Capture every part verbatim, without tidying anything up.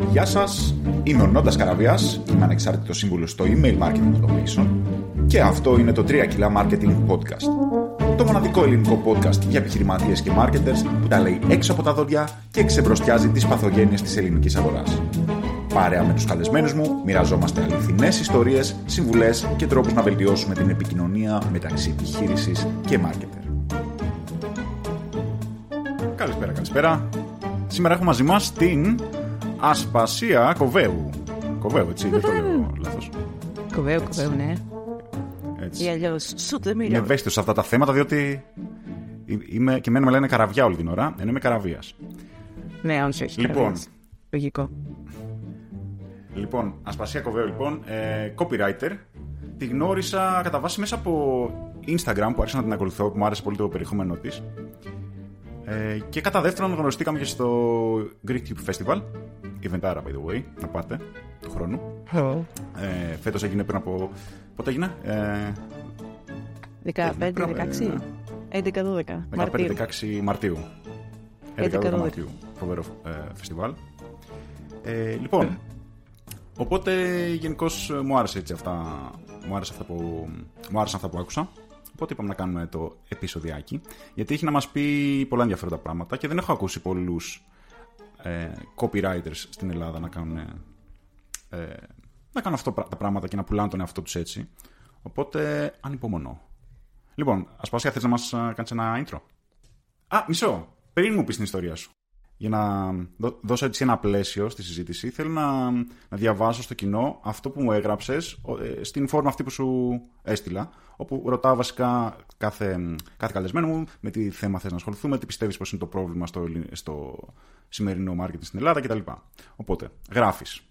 Γεια σας, είμαι ο Νόντας Καραβιάς, είμαι ανεξάρτητος σύμβουλος στο Email Marketing Automation και αυτό είναι το τρία κιλά Marketing Podcast. Το μοναδικό ελληνικό podcast για επιχειρηματίες και marketers που τα λέει έξω από τα δόντια και ξεμπροστιάζει τις παθογένειες της ελληνικής αγοράς. Παρέα με τους καλεσμένους μου, μοιραζόμαστε αληθινές ιστορίες, συμβουλές και τρόπους να βελτιώσουμε την επικοινωνία μεταξύ επιχείρησης και marketer. Καλησπέρα, καλησπέρα. Σήμερα έχουμε μαζί μας την Ασπασία Κοβέου. Κοβέου, έτσι, δεν το λέω λάθος. Κοβέου, Κοβέου, ναι. Έτσι. Ή αλλιώς Σούτεμίρο. Είμαι ευαίσθητος σε αυτά τα θέματα, διότι είμαι, και εμένα με λένε Καραβιά όλη την ώρα, ενώ είμαι Καραβίας. Ναι, όντως όχι. Λοιπόν, Καραβίας. Λογικό. Λοιπόν, Ασπασία Κοβέου, λοιπόν, ε, copywriter. Τη γνώρισα κατά βάση μέσα από Instagram, που άρχισα να την ακολουθώ, που μου άρεσε πολύ το περιεχόμενό της. Ε, και κατά δεύτερον γνωριστήκαμε και στο Greek Tube Festival. Eventara, by the way, να πάτε, του χρόνου. Oh. Ε, φέτος έγινε πριν από... Πότε έγινε? Ε, δεκαπέντε δεκαέξι. έντεκα δώδεκα. δεκαπέντε δεκαέξι Μαρτίου. έντεκα δώδεκα Μαρτίου. Φοβερό ε, φεστιβάλ. Ε, λοιπόν, οπότε γενικώς μου άρεσε έτσι αυτά, μου, άρεσε αυτά που, μου άρεσαν αυτά που άκουσα. Οπότε είπαμε να κάνουμε το επεισοδιάκι, γιατί έχει να μας πει πολλά ενδιαφέροντα πράγματα και δεν έχω ακούσει πολλούς ε, copywriters στην Ελλάδα να κάνουν, ε, να κάνουν αυτό τα πράγματα και να πουλάνε τον εαυτό τους έτσι. Οπότε ανυπομονώ. Λοιπόν, Ασπασία, θες να μας κάνεις ένα intro? Α, μισό, πριν μου πεις την ιστορία σου. Για να δώσω έτσι ένα πλαίσιο στη συζήτηση, θέλω να, να διαβάσω στο κοινό αυτό που μου έγραψες στην φόρμα αυτή που σου έστειλα, όπου ρωτάω βασικά κάθε, κάθε καλεσμένο μου με τι θέμα θες να ασχοληθούμε, τι πιστεύεις πως είναι το πρόβλημα στο, στο σημερινό marketing στην Ελλάδα κτλ. Οπότε, γράφεις.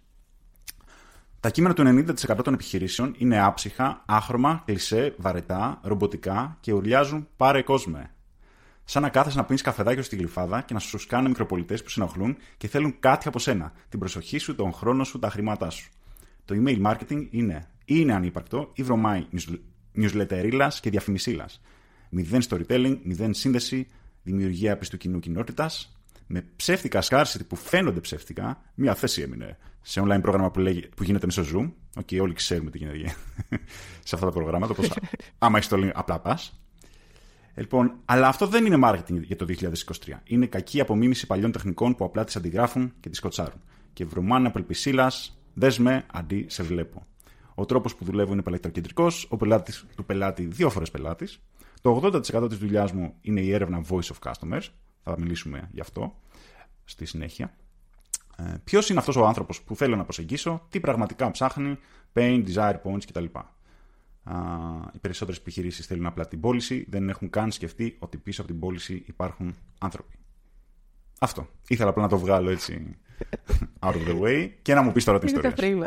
Τα κείμενα του ενενήντα τοις εκατό των επιχειρήσεων είναι άψυχα, άχρωμα, κλισέ, βαρετά, ρομποτικά και ουρλιάζουν πάρε κόσμε. Σαν να κάθεσαι να πίνεις καφεδάκι στη γλυφάδα και να σου σκάνε μικροπολιτές που συνοχλούν και θέλουν κάτι από σένα. Την προσοχή σου, τον χρόνο σου, τα χρήματά σου. Το email marketing είναι ή είναι ανύπαρκτο ή βρωμάει newsletterίλας και διαφημισίλας. Μηδέν storytelling, μηδέν σύνδεση, δημιουργία πιστού κοινού κοινότητας. Με ψεύτικα scarcity που φαίνονται ψεύτικα, μία θέση έμεινε σε online πρόγραμμα που, λέγει, που γίνεται μέσω Zoom. Οκ, okay, όλοι ξέρουμε τι γίνεται σε αυτά τα προγράμματα. Όπως άμα έχεις το link, απλά πας. Λοιπόν, αλλά αυτό δεν είναι marketing για το δύο χιλιάδες είκοσι τρία. Είναι κακή απομίμηση παλιών τεχνικών που απλά τις αντιγράφουν και τις κοτσάρουν. Και βρωμάνε από ελπισίλας, δέσμε αντί σε βλέπω. Ο τρόπος που δουλεύω είναι πελατοκεντρικός, ο πελάτης του πελάτη δύο φορές πελάτης. Το ογδόντα τοις εκατό της δουλειάς μου είναι η έρευνα voice of customers. Θα μιλήσουμε γι' αυτό στη συνέχεια. Ε, ποιος είναι αυτός ο άνθρωπος που θέλω να προσεγγίσω, τι πραγματικά ψάχνει, pain, desire points κτλ. Uh, οι περισσότερες επιχειρήσεις θέλουν απλά την πώληση, δεν έχουν καν σκεφτεί ότι πίσω από την πώληση υπάρχουν άνθρωποι. Αυτό. Ήθελα απλά να το βγάλω έτσι out of the way και να μου πεις τώρα την ιστορία σου.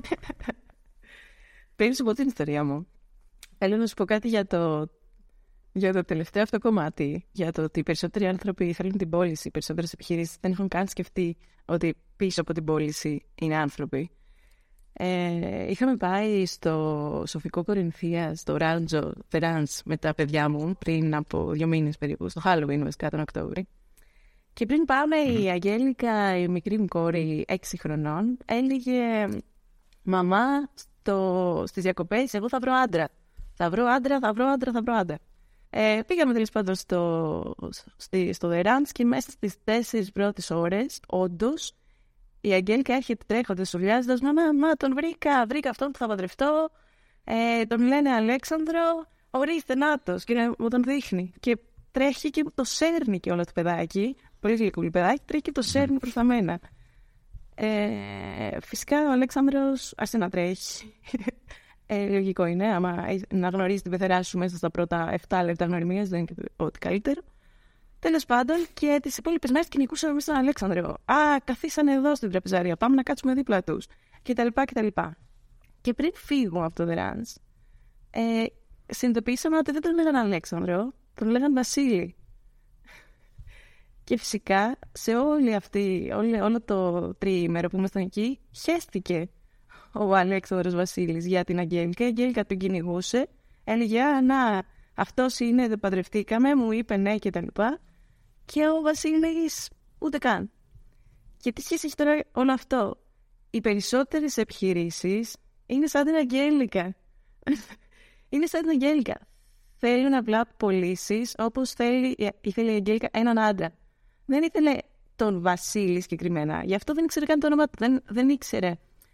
Πριν σου πω την ιστορία μου, θέλω να σου πω κάτι για το, για το τελευταίο αυτό κομμάτι. Για το ότι οι περισσότεροι άνθρωποι θέλουν την πώληση, οι περισσότερες επιχειρήσεις δεν έχουν καν σκεφτεί ότι πίσω από την πώληση είναι άνθρωποι. Ε, είχαμε πάει στο Σοφικό Κορινθία, στο Ράντζο Φεράνς με τα παιδιά μου πριν από δύο μήνες περίπου, στο Halloween βασικά τον Οκτώβρη. Και πριν πάμε mm. η Αγγέλικα, η μικρή μου κόρη έξι χρονών, έλεγε «Μαμά, στο, στις διακοπές εγώ θα βρω άντρα, θα βρω άντρα, θα βρω άντρα, θα βρω άντρα». Ε, πήγαμε τέλος πάντων στο, στο, στο Ράντζ και μέσα στις τέσσερις πρώτες ώρες, όντως, η Αγγέλικα έρχεται τρέχοντας, ουρλιάζοντας «Μαμά, μα, τον βρήκα, βρήκα αυτόν που θα παντρευτώ, ε, τον λένε Αλέξανδρο, ορίστε, νάτος», και μου τον δείχνει. Και τρέχει και το σέρνει και όλο το παιδάκι, πολύ γλυκούλη παιδάκι, τρέχει και το σέρνει προς τα μένα. Ε, φυσικά ο Αλέξανδρος άρχισε να τρέχει. Ε, λογικό είναι, άμα να γνωρίζει την πεθερά σου μέσα στα πρώτα επτά λεπτά γνωριμίας, δεν είναι ό,τι καλύτερο. Τέλος πάντων, και τις υπόλοιπες μέρες κυνηγούσαμε εμείς τον Αλέξανδρο. Α, καθίσανε εδώ στην τραπεζαρία. Πάμε να κάτσουμε δίπλα τους. Και τα λοιπά και τα λοιπά. Και πριν φύγω από το The Ranch, ε, συνειδητοποιήσαμε ότι δεν τον λέγανε Αλέξανδρο, τον λέγανε Βασίλη. Και φυσικά σε όλη αυτή, όλη, όλο το τριήμερο που ήμασταν εκεί, χέστηκε ο Αλέξανδρος Βασίλης για την Αγγέλικα. Η Αγγέλικα τον κυνηγούσε. Έλεγε, α, να, αυτός είναι, δεν παντρευτήκαμε, μου είπε ναι και τα λοιπά. Και ο Βασίλης ούτε καν. Και τι σχέση έχει τώρα όλο αυτό? Οι περισσότερες επιχειρήσεις είναι σαν την Αγγέλικα. Είναι σαν την Αγγέλικα. Θέλουν απλά πωλήσεις όπως θέλει, ήθελε η Αγγέλικα έναν άντρα. Δεν ήθελε τον Βασίλη συγκεκριμένα. Γι' αυτό δεν ήξερε καν το όνομα του. Δεν, δεν ήξερε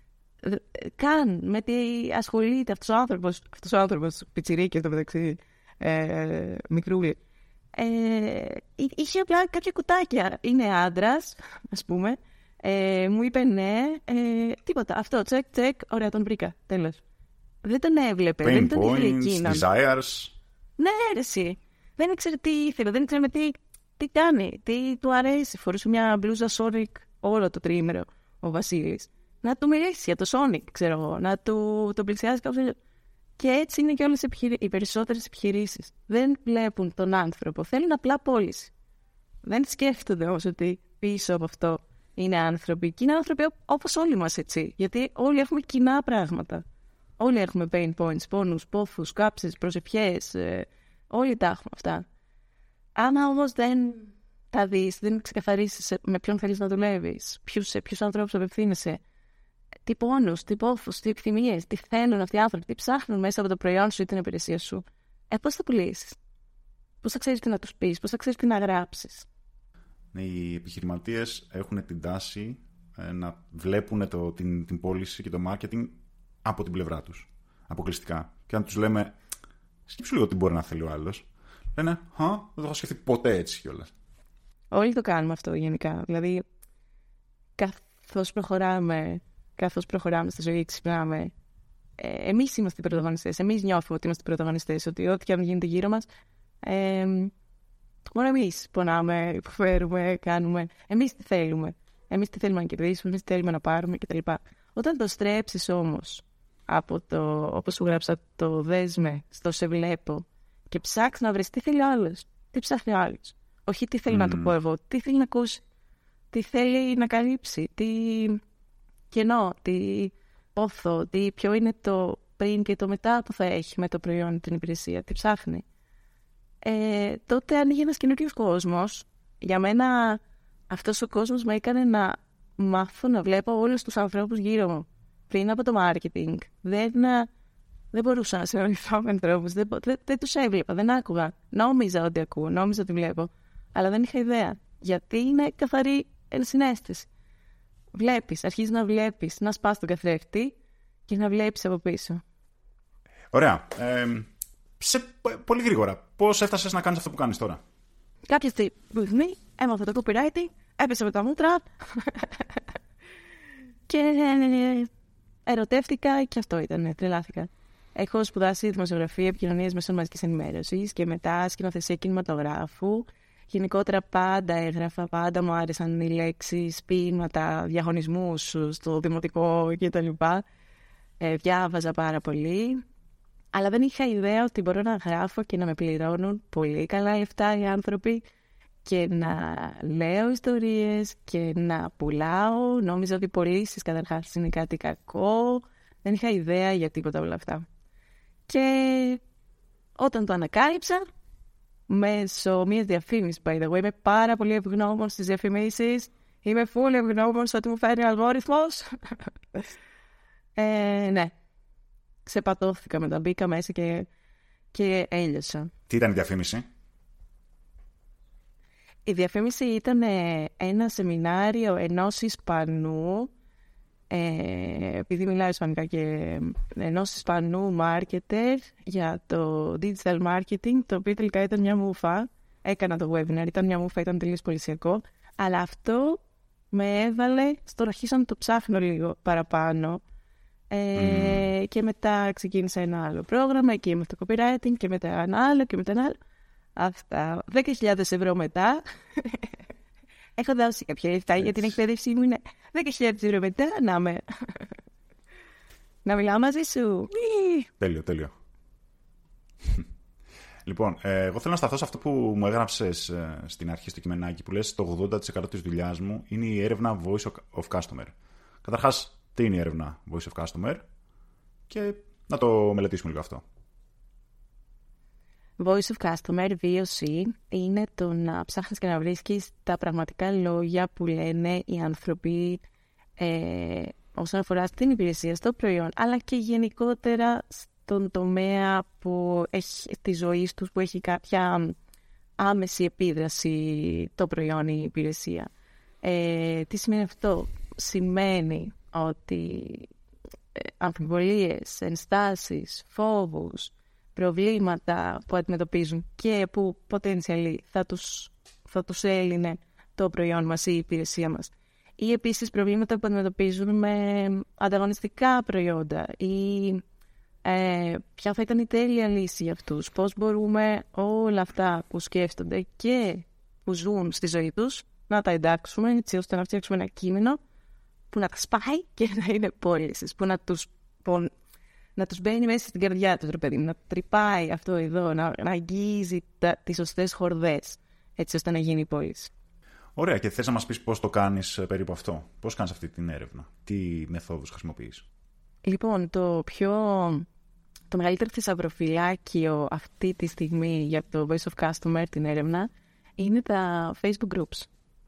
καν με τι ασχολείται αυτός ο άνθρωπος. Αυτός ο άνθρωπος, πιτσιρίκι εδώ μεταξύ, ε, μικρούλι. Ε, είχε απλά κάποια κουτάκια. Είναι άντρας, ας πούμε. Ε, μου είπε ναι, ε, τίποτα. Αυτό, τσεκ, τσεκ, ωραία, τον βρήκα. Τέλος. Δεν τον έβλεπε. Pain δεν τον ήθελε points, εκείνον. desires. Ναι, ρε, εσύ. Δεν ήξερε τι ήθελε, δεν ήξερε με τι, τι κάνει, τι του αρέσει. Φορούσε μια μπλούζα Sonic όλο το τρίμηνο ο Βασίλης. Να του μιλήσει για το Sonic, ξέρω εγώ, να του το πλησιάζει κάπως αλλιώς. Και έτσι είναι και όλες οι, επιχειρη... οι περισσότερες επιχειρήσεις. Δεν βλέπουν τον άνθρωπο, θέλουν απλά πώληση. Δεν σκέφτονται όμως ότι πίσω από αυτό είναι άνθρωποι. Και είναι άνθρωποι όπως όλοι μας, έτσι. Γιατί όλοι έχουμε κοινά πράγματα. Όλοι έχουμε pain points, πόνους, πόθους, κάψεις, προσευχές. Ε, όλοι τα έχουμε αυτά. Άμα όμως δεν τα δεις, δεν ξεκαθαρίσεις με ποιον θέλεις να δουλεύεις, ποιους, σε ποιους ανθρώπους απευθύνεσαι, τι πόνους, τι πόθους, τι επιθυμίες, τι θέλουν αυτοί οι άνθρωποι, τι ψάχνουν μέσα από το προϊόν σου ή την υπηρεσία σου, ε, πώς θα πουλήσεις, πώς θα ξέρεις τι να τους πεις, πώς θα ξέρεις τι να γράψεις. Οι επιχειρηματίες έχουν την τάση ε, να βλέπουν το, την, την πώληση και το marketing από την πλευρά τους, αποκλειστικά. Και αν τους λέμε, σκέψου λίγο τι μπορεί να θέλει ο άλλος, λένε, «Χα, δεν το έχω σκεφτεί ποτέ έτσι κιόλας». Όλοι το κάνουμε αυτό γενικά. Δηλαδή, καθώς προχωράμε, καθώς προχωράμε στη ζωή, ξυπνάμε, ε, εμείς είμαστε οι πρωταγωνιστές. Εμείς νιώθουμε ότι είμαστε οι πρωταγωνιστές, ότι ό,τι και αν γίνεται γύρω μας, ε, μόνο εμείς πονάμε, υποφέρουμε, κάνουμε. Εμείς τι θέλουμε. Εμείς τι θέλουμε να κερδίσουμε, εμείς τι θέλουμε να πάρουμε κτλ. Όταν το στρέψεις όμως από το, όπως σου γράψα, το δέσμε στο σε βλέπω και ψάξεις να βρεις τι θέλει ο άλλος, τι ψάχνει ο άλλος. Όχι τι θέλει mm. να του πω εγώ, τι θέλει να ακούσει, τι θέλει να καλύψει, τι κενό, τι πόθο, τι, ποιο είναι το πριν και το μετά που θα έχει με το προϊόν, την υπηρεσία, τι ψάχνει. Ε, τότε ανοίγει ένας καινούριος κόσμος. Για μένα αυτός ο κόσμος με έκανε να μάθω να βλέπω όλους τους ανθρώπους γύρω μου. Πριν από το marketing δεν, δεν μπορούσα να συναντηθώ με ανθρώπους, δεν, δεν, δεν τους έβλεπα, δεν άκουγα. Νόμιζα ότι ακούω, νόμιζα ότι βλέπω, αλλά δεν είχα ιδέα. Γιατί είναι καθαρή ενσυναίσθηση. Βλέπεις, αρχίζεις να βλέπεις, να σπάς τον καθρέφτη και να βλέπεις από πίσω. Ωραία. Ε, σε, πολύ γρήγορα, πώς έφτασες να κάνεις αυτό που κάνεις τώρα? Κάποια στιγμή έμαθα το copywriting, έπεσα με τα μούτρα και ερωτεύτηκα και αυτό ήταν, τρελάθηκα. Έχω σπουδάσει δημοσιογραφία, επικοινωνίες μέσων μαζικής ενημέρωσης και μετά σκηνοθεσία κινηματογράφου. Γενικότερα πάντα έγραφα, πάντα μου άρεσαν οι λέξεις, ποίηματα, διαγωνισμούς στο δημοτικό κτλ. Ε, διάβαζα πάρα πολύ. Αλλά δεν είχα ιδέα ότι μπορώ να γράφω και να με πληρώνουν πολύ καλά λεφτά οι άνθρωποι και να λέω ιστορίες και να πουλάω. Νόμιζα ότι οι πωλήσεις καταρχάς είναι κάτι κακό. Δεν είχα ιδέα για τίποτα όλα αυτά. Και όταν το ανακάλυψα, μέσω μιας διαφήμισης, by the way, είμαι πάρα πολύ ευγνώμων στις διαφημίσεις. Είμαι full ευγνώμων στο ότι μου φέρνει ο αλγόριθμος. ε, ναι. Ξεπατώθηκα μετά, μπήκα μέσα και, και έλειωσα. Τι ήταν η διαφήμιση? Η διαφήμιση ήταν ένα σεμινάριο ενός Ισπανού, ε, επειδή μιλάω ισπανικά, και ενός Ισπανού marketer για το digital marketing, το οποίο τελικά ήταν μια μούφα. Έκανα το webinar, ήταν μια μούφα, ήταν τελείως πολυσιακό, αλλά αυτό με έβαλε στο να αρχίσω να το ψάχνω λίγο παραπάνω. Ε, mm. Και μετά ξεκίνησα ένα άλλο πρόγραμμα, εκεί είμαι στο copywriting, και μετά ένα άλλο και μετά ένα άλλο. Αυτά. δέκα χιλιάδες ευρώ μετά. Έχω δώσει κάποια λεφτά για την εκπαίδευσή μου. Είναι δέκα χιλιάδες ευρώ μετά να με. Να μιλάω μαζί σου. Τέλειο, τέλειο. Λοιπόν, ε, εγώ θέλω να σταθώ σε αυτό που μου έγραψες ε, στην αρχή στο κειμενάκι, που λες το ογδόντα τοις εκατό της δουλειάς μου είναι η έρευνα Voice of Customer. Καταρχάς, τι είναι η έρευνα Voice of Customer και να το μελετήσουμε λίγο αυτό. Voice of Customer, βι ο σι, είναι το να ψάχνεις και να βρίσκεις τα πραγματικά λόγια που λένε οι άνθρωποι ε, όσον αφορά στην υπηρεσία, στο προϊόν, αλλά και γενικότερα στον τομέα που έχει, της ζωής τους, που έχει κάποια άμεση επίδραση το προϊόν ή η υπηρεσία. Ε, τι σημαίνει αυτό? Σημαίνει ότι ε, αμφιβολίες, ενστάσεις, φόβους, προβλήματα που αντιμετωπίζουν και που potentially θα τους, θα τους έλυνε το προϊόν μας ή η υπηρεσία μας. Ή επίσης προβλήματα που αντιμετωπίζουν με ανταγωνιστικά προϊόντα ή ε, ποια θα ήταν η τέλεια λύση για αυτούς. Πώς μπορούμε όλα αυτά που σκέφτονται και που ζουν στη ζωή τους να τα εντάξουμε έτσι ώστε να φτιάξουμε ένα κείμενο που να τα σπάει και να είναι πώλησης, που να τους, που, να τους μπαίνει μέσα στην καρδιά τους, ρε παιδί, να τρυπάει αυτό εδώ, να, να αγγίζει τα, τις σωστές χορδές έτσι ώστε να γίνει η πώληση. Ωραία, και θες να μας πεις πώς το κάνεις περίπου αυτό? Πώς κάνεις αυτή την έρευνα? Τι μεθόδους χρησιμοποιείς? Λοιπόν, το πιο... το μεγαλύτερο θησαυροφυλάκιο αυτή τη στιγμή για το Voice of Customer, την έρευνα, είναι τα Facebook groups.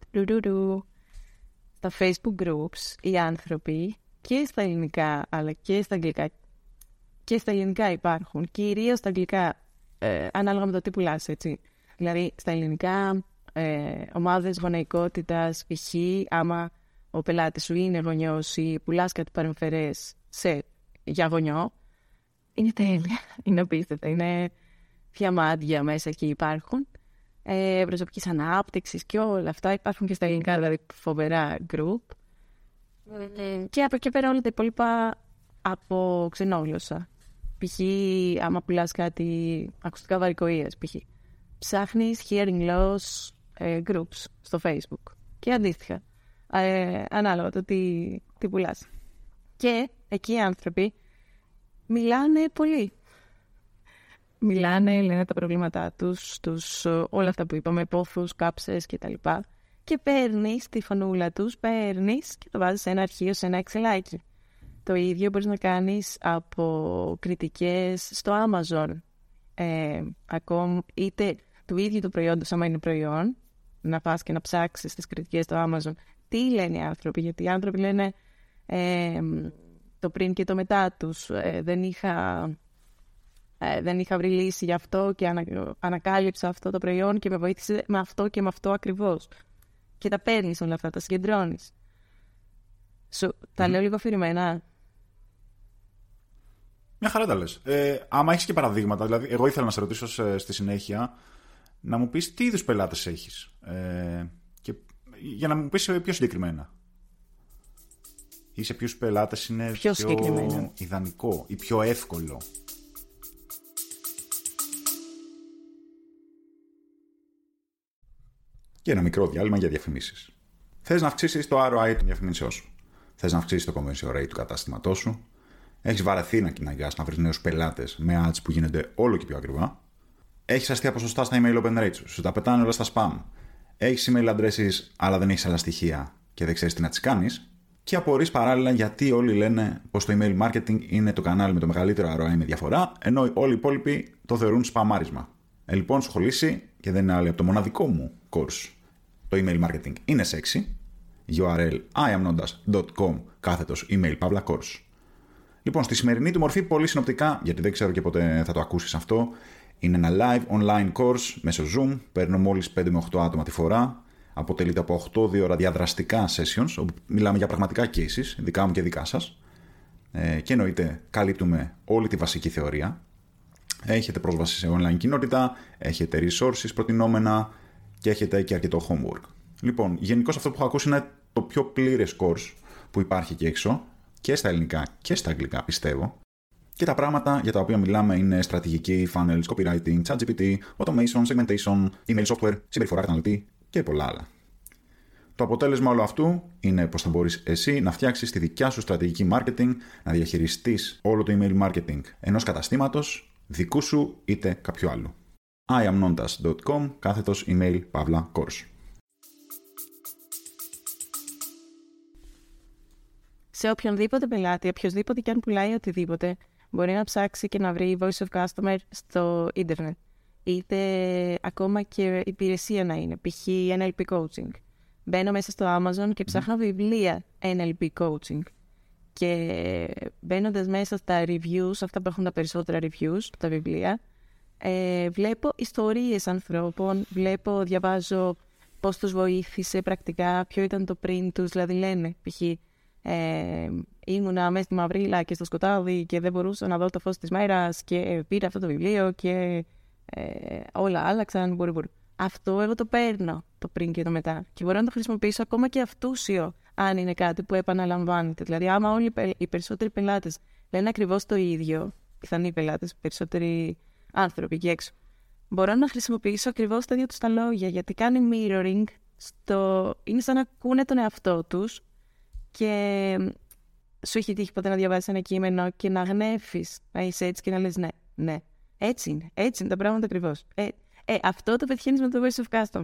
Στα Facebook groups οι άνθρωποι και στα ελληνικά αλλά και στα αγγλικά, και στα ελληνικά υπάρχουν, κυρίως στα αγγλικά, ε, ανάλογα με το τι πουλάς, έτσι. Δηλαδή στα ελληνικά ε, ομάδες γονεϊκότητας, π.χ. άμα ο πελάτης σου είναι γονιός ή πουλάς κάτι παρεμφερές σε, για γονιό, είναι τέλεια, είναι απίστευτα, είναι διαμάντια μέσα εκεί υπάρχουν. Ε, προσωπικής ανάπτυξης και όλα αυτά υπάρχουν και στα ελληνικά, δηλαδή φοβερά group. Ε, και από εκεί πέρα όλα τα υπόλοιπα από ξενόγλωσσα. Π.χ. άμα πουλάς κάτι ακουστικά βαρικοΐας, π.χ. ψάχνεις hearing loss ε, groups στο Facebook και αντίστοιχα, ε, ανάλογα το τι, τι πουλάς. Και εκεί οι άνθρωποι μιλάνε πολύ. Μιλάνε, λένε τα προβλήματά τους, τους, όλα αυτά που είπαμε, πόθους, κάψες κτλ. Και παίρνεις τη φωνούλα τους, παίρνεις και το βάζεις σε ένα αρχείο, σε ένα εξελάκι. Το ίδιο μπορείς να κάνεις από κριτικές στο Amazon. Ε, ακόμη, είτε του ίδιου του προϊόντος, άμα είναι προϊόν, να πας και να ψάξεις τις κριτικές στο Amazon. Τι λένε οι άνθρωποι, γιατί οι άνθρωποι λένε ε, το πριν και το μετά τους. Ε, δεν είχα... Ε, δεν είχα βρει λύση γι' αυτό και ανα, ανακάλυψα αυτό το προϊόν και με βοήθησε με αυτό και με αυτό ακριβώς. Και τα παίρνεις όλα αυτά, τα συγκεντρώνεις. Σου, τα mm. λέω λίγο αφηρημένα. Μια χαρά τα λες. Ε, άμα έχεις και παραδείγματα, δηλαδή εγώ ήθελα να σε ρωτήσω σε, στη συνέχεια να μου πεις τι είδους πελάτες έχεις. Ε, και, για να μου πεις πιο συγκεκριμένα. Ή σε ποιους πελάτες είναι πιο, πιο ιδανικό ή πιο εύκολο. Και ένα μικρό διάλειμμα για διαφημίσεις. Θες να αυξήσεις το αρ ο άι των διαφημίσεών σου. Θες να αυξήσεις το conversion rate του κατάστηματός σου. Έχεις βαρεθεί να κυνηγάς να βρεις νέους πελάτες με ads που γίνονται όλο και πιο ακριβά. Έχεις αστεία ποσοστά στα email open rates σου. Σου τα πετάνε όλα στα spam. Έχεις email addresses αλλά δεν έχεις άλλα στοιχεία και δεν ξέρεις τι να τις κάνεις. Και απορείς παράλληλα γιατί όλοι λένε πως το email marketing είναι το κανάλι με το μεγαλύτερο αρ ο άι με διαφορά, ενώ όλοι οι υπόλοιποι το θεωρούν σπαμάρισμα. Ε, λοιπόν, σχολήσει και δεν είναι άλλη από το μοναδικό μου course. Το email marketing είναι sexy. γιου αρ ελ iamnondas τελεία com κάθετος email παύλα course. Λοιπόν, στη σημερινή του μορφή, πολύ συνοπτικά, γιατί δεν ξέρω και πότε θα το ακούσεις αυτό, είναι ένα live online course μέσω Zoom. Παίρνω μόλις πέντε με οκτώ άτομα τη φορά. Αποτελείται από οκτώ δύο ώρα διαδραστικά sessions, όπου μιλάμε για πραγματικά cases, δικά μου και δικά σας. Ε, και εννοείται, καλύπτουμε όλη τη βασική θεωρία. Έχετε πρόσβαση σε online κοινότητα, έχετε resources προτινόμενα και έχετε και αρκετό homework. Λοιπόν, γενικώς αυτό που έχω ακούσει είναι το πιο πλήρες course που υπάρχει εκεί έξω, και στα ελληνικά και στα αγγλικά πιστεύω. Και τα πράγματα για τα οποία μιλάμε είναι στρατηγική, funnels, copywriting, ChatGPT, automation, segmentation, email software, συμπεριφορά καταναλωτή και πολλά άλλα. Το αποτέλεσμα όλου αυτού είναι πως θα μπορείς εσύ να φτιάξεις τη δικιά σου στρατηγική marketing, να διαχειριστείς όλο το email marketing ενός καταστήματος, δικού σου είτε κάποιου άλλου. iamnondas τελεία com κάθετος email παύλα course. Σε οποιονδήποτε πελάτη, οποιοδήποτε και αν πουλάει οτιδήποτε, μπορεί να ψάξει και να βρει Voice of Customer στο ίντερνετ. είτε ακόμα και υπηρεσία να είναι, π.χ. εν ελ πι coaching. Μπαίνω μέσα στο Amazon και ψάχνω mm. βιβλία εν ελ πι coaching. Και μπαίνοντας μέσα στα reviews, αυτά που έχουν τα περισσότερα reviews, τα βιβλία, ε, βλέπω ιστορίες ανθρώπων, βλέπω, διαβάζω πώς τους βοήθησε πρακτικά, ποιο ήταν το πριν τους, δηλαδή λένε, π.χ. Ε, ήμουνα μέσα στη μαυρίλα και στο σκοτάδι και δεν μπορούσα να δω το φως της μέρας και πήρα αυτό το βιβλίο και ε, όλα άλλαξαν, μπορεί, μπορεί. Αυτό εγώ το παίρνω, το πριν και το μετά, και μπορώ να το χρησιμοποιήσω ακόμα και αυτούσιο, αν είναι κάτι που επαναλαμβάνεται. Δηλαδή, άμα όλοι οι περισσότεροι πελάτες λένε ακριβώς το ίδιο, πιθανοί πελάτες, περισσότεροι άνθρωποι εκεί έξω, μπορώ να χρησιμοποιήσω ακριβώς τα ίδια τους τα λόγια, γιατί κάνει mirroring, στο... είναι σαν να ακούνε τον εαυτό τους. Και σου έχει τύχει ποτέ να διαβάσεις ένα κείμενο και να γνέφεις, να είσαι έτσι και να λες ναι, ναι, έτσι είναι, έτσι είναι τα πράγματα ακριβώς. Ε, ε, αυτό το πετυχαίνεις με το voice of customer.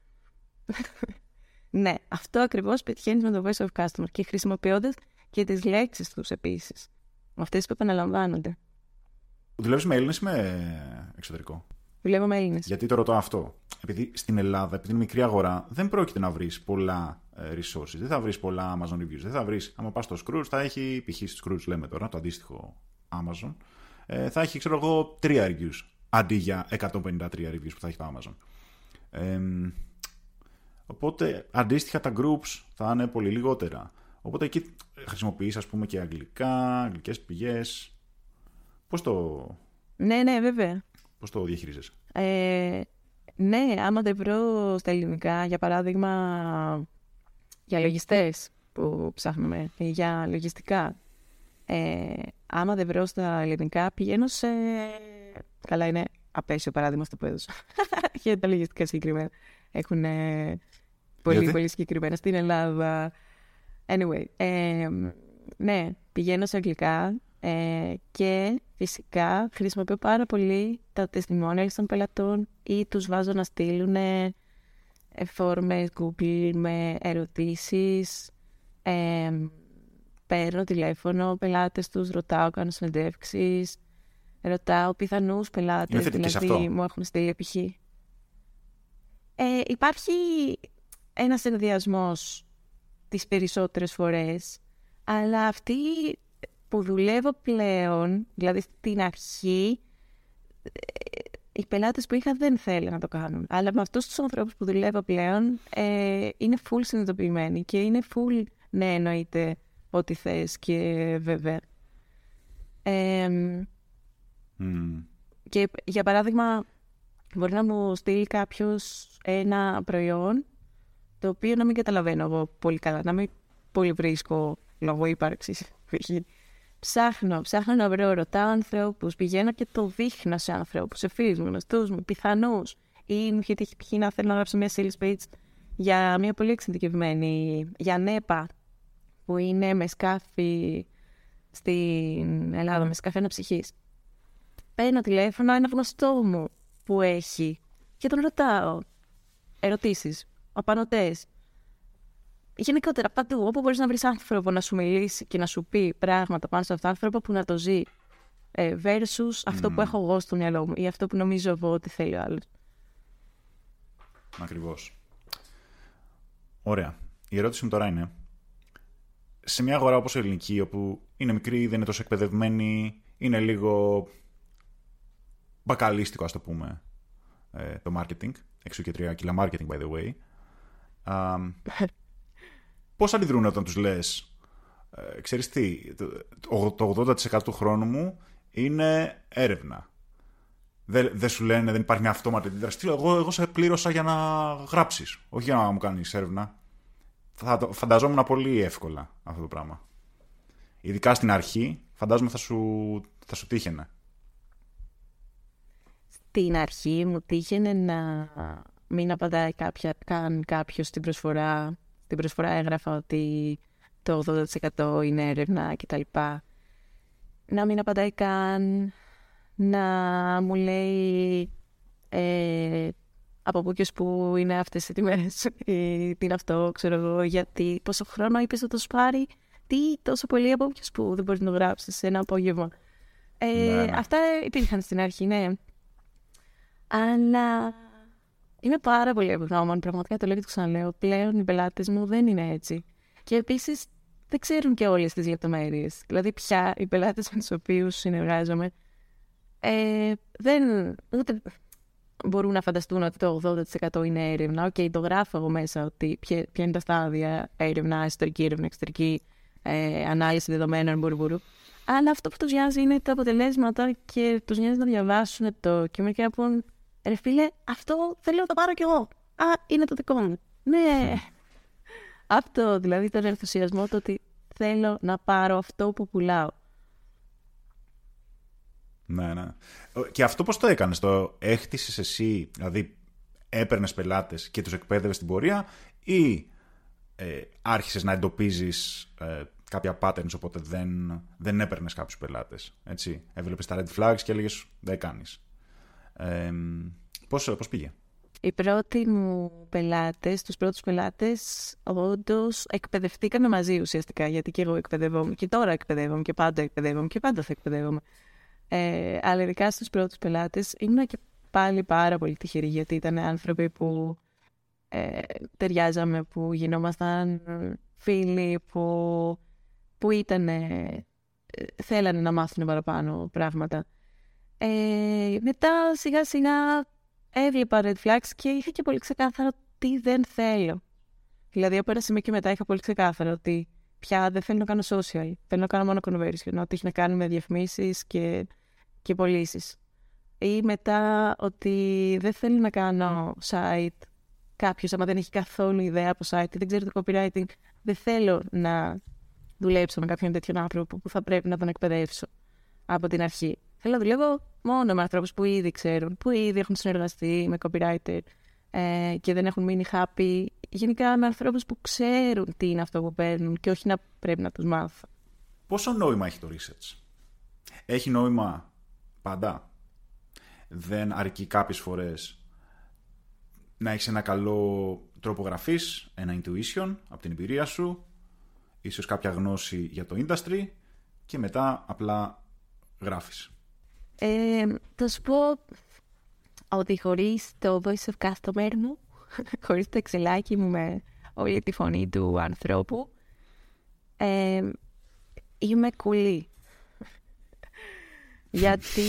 Ναι, αυτό ακριβώς πετυχαίνεις με το voice of customer και χρησιμοποιώντας και τις λέξεις τους επίσης. Αυτές που επαναλαμβάνονται. Δουλεύεις με Έλληνες ή με εξωτερικό? Δουλεύω με Έλληνες. Γιατί το ρωτώ αυτό? Επειδή στην Ελλάδα, επειδή είναι μικρή αγορά, δεν πρόκειται να βρεις πολλά ε, resources. Δεν θα βρεις πολλά Amazon reviews. Δεν θα βρεις, άμα πας στο Scrooge, θα έχει, π.χ. στο Scrooge λέμε τώρα, το αντίστοιχο Amazon, ε, θα έχει, ξέρω εγώ, τρία reviews αντί για εκατόν πενήντα τρία reviews που θα έχει το Amazon. Ε, οπότε, αντίστοιχα τα groups θα είναι πολύ λιγότερα. Οπότε εκεί χρησιμοποιείς, ας πούμε, και αγγλικά, αγγλικές πηγές. Πώς το... Ναι, ναι, βέβαια. Πώς το διαχειρίζεσαι? Ε, ναι, άμα δεν βρω στα ελληνικά, για παράδειγμα, για λογιστές που ψάχνουμε, ή για λογιστικά, ε, άμα δεν βρω στα ελληνικά, πηγαίνω σε... Καλά, είναι απέσιο παράδειγμα στο που έδωσα. Για τα λογιστικά συγκεκριμένα. Έχουν πολύ, Γιατί? πολύ συγκεκριμένα στην Ελλάδα. Anyway, ε, ναι, πηγαίνω σε αγγλικά. Ε, και φυσικά χρησιμοποιώ πάρα πολύ τα testimonials των πελατών ή τους βάζω να στείλουν ε, φόρμες Google με ερωτήσεις. Ε, παίρνω τηλέφωνο πελάτες τους, ρωτάω, κάνω συνεντεύξεις, ρωτάω πιθανούς πελάτες, δηλαδή αυτό? μου έχουν στείλει π.χ. Ε, υπάρχει ένας ενδιασμός τις περισσότερες φορές, αλλά αυτή που δουλεύω πλέον, δηλαδή στην αρχή, οι πελάτες που είχα δεν θέλουν να το κάνουν. Αλλά με αυτούς τους ανθρώπους που δουλεύω πλέον, ε, είναι full συνειδητοποιημένοι και είναι full, ναι, εννοείται ό,τι θες και βέβαια. Ε, mm. Και για παράδειγμα, μπορεί να μου στείλει κάποιος ένα προϊόν, το οποίο να μην καταλαβαίνω εγώ πολύ καλά, να μην πολύ βρίσκω λόγω ύπαρξης. Ψάχνω, ψάχνω να βρω, ρωτάω ανθρώπους, πηγαίνω και το δείχνω σε ανθρώπους, σε φίλους μου, γνωστούς μου, πιθανούς. Ή μου είχε τύχει να θέλω να γράψω μια sales page για μια πολύ εξειδικευμένη, για νέπα, που είναι με σκάφη στην Ελλάδα, με σκάφη αναψυχής. Παίρνω τηλέφωνο, ένα γνωστό μου που έχει και τον ρωτάω ερωτήσεις, απανωτές. Γενικότερα, παντού, όπου μπορείς να βρεις άνθρωπο να σου μιλήσει και να σου πει πράγματα πάνω σε αυτόν τον άνθρωπο που να το ζει, ε, versus αυτό mm. που έχω εγώ στο μυαλό μου ή αυτό που νομίζω εγώ ότι θέλει ο άλλος. Ακριβώς. Ωραία. Η ερώτηση μου τώρα είναι, σε μια αγορά όπως η ελληνική, όπου είναι μικρή, δεν είναι τόσο εκπαιδευμένη, είναι λίγο μπακαλίστικο, ας το πούμε, ε, το marketing, έξω και τρία κιλά marketing, by the way, uh, πώς αντιδρούν όταν τους λες, ε, ξέρεις τι, το, το ογδόντα τοις εκατό του χρόνου μου είναι έρευνα. Δεν, δεν σου λένε, δεν υπάρχει μια αυτόματη αντίδραση. Εγώ, εγώ σε πλήρωσα για να γράψεις, όχι για να μου κάνεις έρευνα. Θα το φανταζόμουν πολύ εύκολα αυτό το πράγμα. Ειδικά στην αρχή, φαντάζομαι θα σου, θα σου τύχαινε. Στην αρχή μου τύχαινε να μην απαντάει κάποια, καν κάποιος στην προσφορά. Στην προσφορά έγραφα ότι το ογδόντα τοις εκατό είναι έρευνα κτλ. Να μην απαντάει καν, να μου λέει ε, από πού και ως πού είναι αυτές οι τιμές, τι είναι αυτό, ξέρω εγώ, γιατί πόσο χρόνο είπες ότι θα σου πάρει, τι τόσο πολύ από πού και ως πού, δεν μπορείς να το γράψεις σε ένα απόγευμα. Ε, ναι, ναι. Αυτά υπήρχαν στην αρχή, ναι. Αλλά είμαι πάρα πολύ ευγνώμων. Πραγματικά το λέω και το ξαναλέω. Πλέον οι πελάτες μου δεν είναι έτσι. Και επίσης δεν ξέρουν και όλες τις λεπτομέρειες. Δηλαδή, πια οι πελάτες με τους οποίους συνεργάζομαι ε, δεν. Ούτε μπορούν να φανταστούν ότι το ογδόντα τοις εκατό είναι έρευνα. Οκ, okay, το γράφω εγώ μέσα ότι ποια, ποια είναι τα στάδια έρευνα, εσωτερική έρευνα, εξωτερική ε, ανάλυση δεδομένων, μπουρμπουρου. Αλλά αυτό που τους νοιάζει είναι τα αποτελέσματα και τους νοιάζει να διαβάσουν το κείμενο και να πούν ρε φίλε, αυτό θέλω να το πάρω κι εγώ. Α, είναι το δικό μου. Ναι. Αυτό, δηλαδή τον ενθουσιασμό το ότι θέλω να πάρω αυτό που πουλάω. Ναι, ναι. Και αυτό πώς το έκανες, το έχτισες εσύ, δηλαδή έπαιρνες πελάτες και τους εκπαίδευες στην πορεία ή ε, άρχισες να εντοπίζεις ε, κάποια patterns, οπότε δεν, δεν έπαιρνες κάποιους πελάτες, έτσι. Έβλεπες τα red flags και έλεγες δεν κάνεις. Ε, πώς, πώς πήγε? Οι πρώτοι μου πελάτες, τους πρώτους πελάτες, όντως εκπαιδευτήκαμε μαζί ουσιαστικά, γιατί και εγώ εκπαιδεύομαι και τώρα εκπαιδεύομαι και πάντα εκπαιδεύομαι και πάντα θα εκπαιδεύομαι. Ε, αλλά ειδικά στους πρώτους πελάτες ήμουν και πάλι πάρα πολύ τυχερή, γιατί ήταν άνθρωποι που ε, ταιριάζαμε, που γινόμασταν φίλοι, που, που ήταν, ε, θέλανε να μάθουν παραπάνω πράγματα. Ε, μετά σιγά σιγά έβλεπα red flags και είχα και πολύ ξεκάθαρο τι δεν θέλω. Δηλαδή από ένα σημείο και μετά είχα πολύ ξεκάθαρο ότι πια δεν θέλω να κάνω social, θέλω να κάνω μόνο conversion, ό,τι έχει να κάνει με διαφημίσεις και, και πωλήσεις. Ή μετά ότι δεν θέλω να κάνω site, κάποιος άμα δεν έχει καθόλου ιδέα από site, δεν ξέρει το copywriting, δεν θέλω να δουλέψω με κάποιον τέτοιον άνθρωπο που θα πρέπει να τον εκπαιδεύσω από την αρχή. Θέλω να δουλεύω μόνο με ανθρώπους που ήδη ξέρουν, που ήδη έχουν συνεργαστεί με copywriter ε, και δεν έχουν μείνει happy. Γενικά με ανθρώπους που ξέρουν τι είναι αυτό που παίρνουν και όχι να πρέπει να τους μάθω. Πόσο νόημα έχει το research? Έχει νόημα πάντα? Δεν αρκεί κάποιες φορές να έχεις ένα καλό τρόπο γραφής, ένα intuition από την εμπειρία σου, ίσως κάποια γνώση για το industry και μετά απλά γράφεις? Ε, θα σου πω ότι χωρίς το voice of customer μου, χωρίς το εξελάκι μου με όλη τη φωνή του ανθρώπου, ε, είμαι κουλή. Γιατί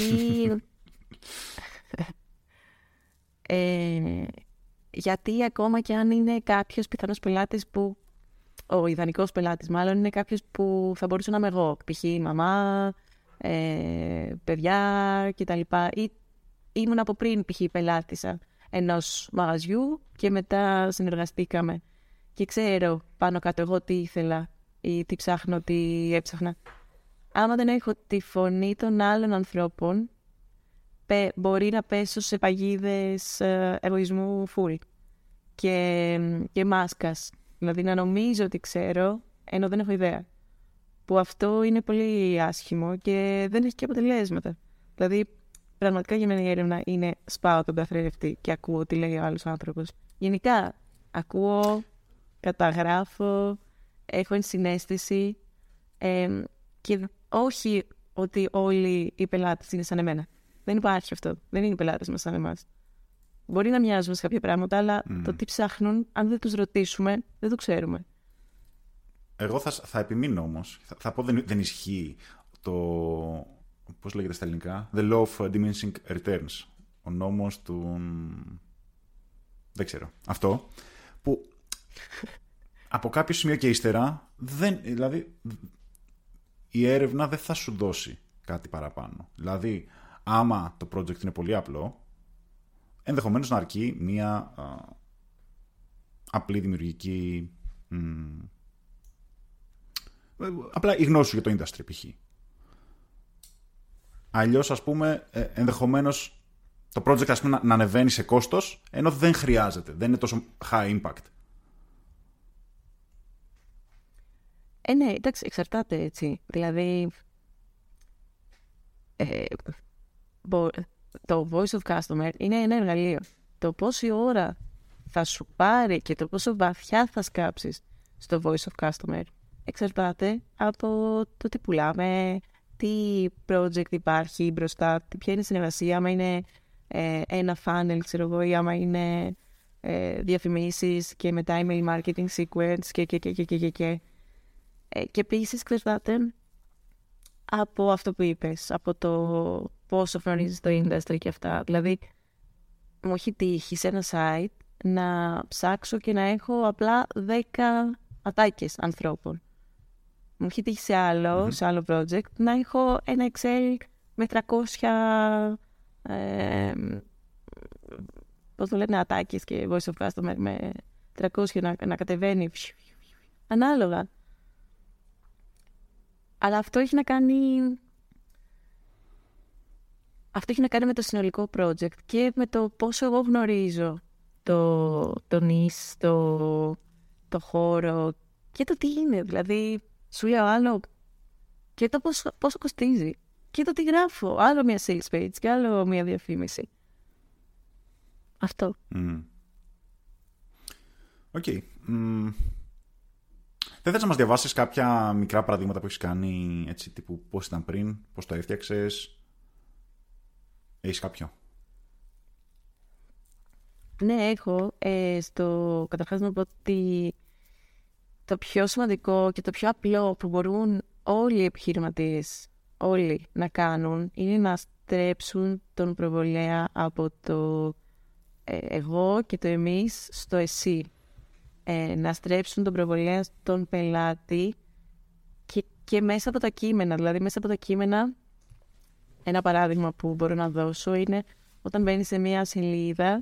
ε, γιατί ακόμα και αν είναι κάποιος πιθανός πελάτης που, ο ιδανικός πελάτης μάλλον, είναι κάποιος που θα μπορούσε να είμαι εγώ, π.χ. μαμά, ε, παιδιά κτλ. Ή ήμουν από πριν π.χ. πελάτησα ενός μαγαζιού και μετά συνεργαστήκαμε και ξέρω πάνω κάτω εγώ τι ήθελα ή τι ψάχνω, τι έψαχνα. Άμα δεν έχω τη φωνή των άλλων ανθρώπων, πε, μπορεί να πέσω σε παγίδες ε, εγωισμού full και, και μάσκας. Δηλαδή να νομίζω ότι ξέρω, ενώ δεν έχω ιδέα. Που αυτό είναι πολύ άσχημο και δεν έχει και αποτελέσματα. Δηλαδή, πραγματικά για μένα η έρευνα είναι σπάω τον καθρέφτη και ακούω τι λέει ο άλλος άνθρωπος. Γενικά, ακούω, καταγράφω, έχω ενσυναίσθηση ε, και όχι ότι όλοι οι πελάτες είναι σαν εμένα. Δεν υπάρχει αυτό. Δεν είναι οι πελάτες μας σαν εμάς. Μπορεί να μοιάζουμε σε κάποια πράγματα, αλλά mm. το τι ψάχνουν, αν δεν τους ρωτήσουμε, δεν το ξέρουμε. Εγώ θα, θα επιμείνω όμως. Θα, θα πω δεν, δεν ισχύει το... Πώς λέγεται στα ελληνικά? The law of diminishing returns. Ο νόμος του... Δεν ξέρω. Αυτό. Που από κάποιο σημείο και ύστερα, δεν, δηλαδή, η έρευνα δεν θα σου δώσει κάτι παραπάνω. Δηλαδή, άμα το project είναι πολύ απλό, ενδεχομένως να αρκεί μία α, απλή δημιουργική... Μ, απλά η γνώση σου για το industry, π.χ. Αλλιώς, ας πούμε, ενδεχομένως το project, ας πούμε, να ανεβαίνει σε κόστος, ενώ δεν χρειάζεται, δεν είναι τόσο high impact. Ε, ναι, εντάξει, εξαρτάται έτσι. Δηλαδή, ε, το voice of customer είναι ένα εργαλείο. Το πόση ώρα θα σου πάρει και το πόσο βαθιά θα σκάψεις στο voice of customer εξαρτάται από το τι πουλάμε, τι project υπάρχει μπροστά, ποια είναι η συνεργασία, άμα είναι ε, ένα funnel, ξέρω εγώ, ή άμα είναι ε, διαφημίσεις και μετά email marketing sequence και και και και και και και. Ε, και επίσης εξαρτάται από αυτό που είπες, από το πόσο γνωρίζεις το industry και αυτά. Δηλαδή, μου έχει τύχει σε ένα site να ψάξω και να έχω απλά δέκα ατάκες ανθρώπων. Μου έχει τύχει σε άλλο, mm-hmm. σε άλλο project να έχω ένα Excel με τριακόσια ε, πώς το λένε, ατάκες και voice of customer με τριακόσια να, να κατεβαίνει ανάλογα. Αλλά αυτό έχει να κάνει αυτό έχει να κάνει με το συνολικό project και με το πόσο εγώ γνωρίζω το, το niche, το, το χώρο και το τι είναι. Δηλαδή, σου λέω άλλο και το πόσο, πόσο κοστίζει και το τι γράφω. Άλλο μια sales page και άλλο μια διαφήμιση. Αυτό. Οκ. Mm. Okay. Mm. Δεν θες να μας διαβάσεις κάποια μικρά παραδείγματα που έχεις κάνει, έτσι, τύπου πώς ήταν πριν, πώς το έφτιαξες? Έχεις κάποιο? Ναι, έχω. Ε, στο... Καταρχάς να πω ότι το πιο σημαντικό και το πιο απλό που μπορούν όλοι οι επιχειρηματίες, όλοι να κάνουν, είναι να στρέψουν τον προβολέα από το ε, εγώ και το εμείς στο εσύ. Ε, να στρέψουν τον προβολέα στον πελάτη και, και μέσα από τα κείμενα. Δηλαδή, μέσα από τα κείμενα, ένα παράδειγμα που μπορώ να δώσω είναι όταν μπαίνεις σε μια σελίδα,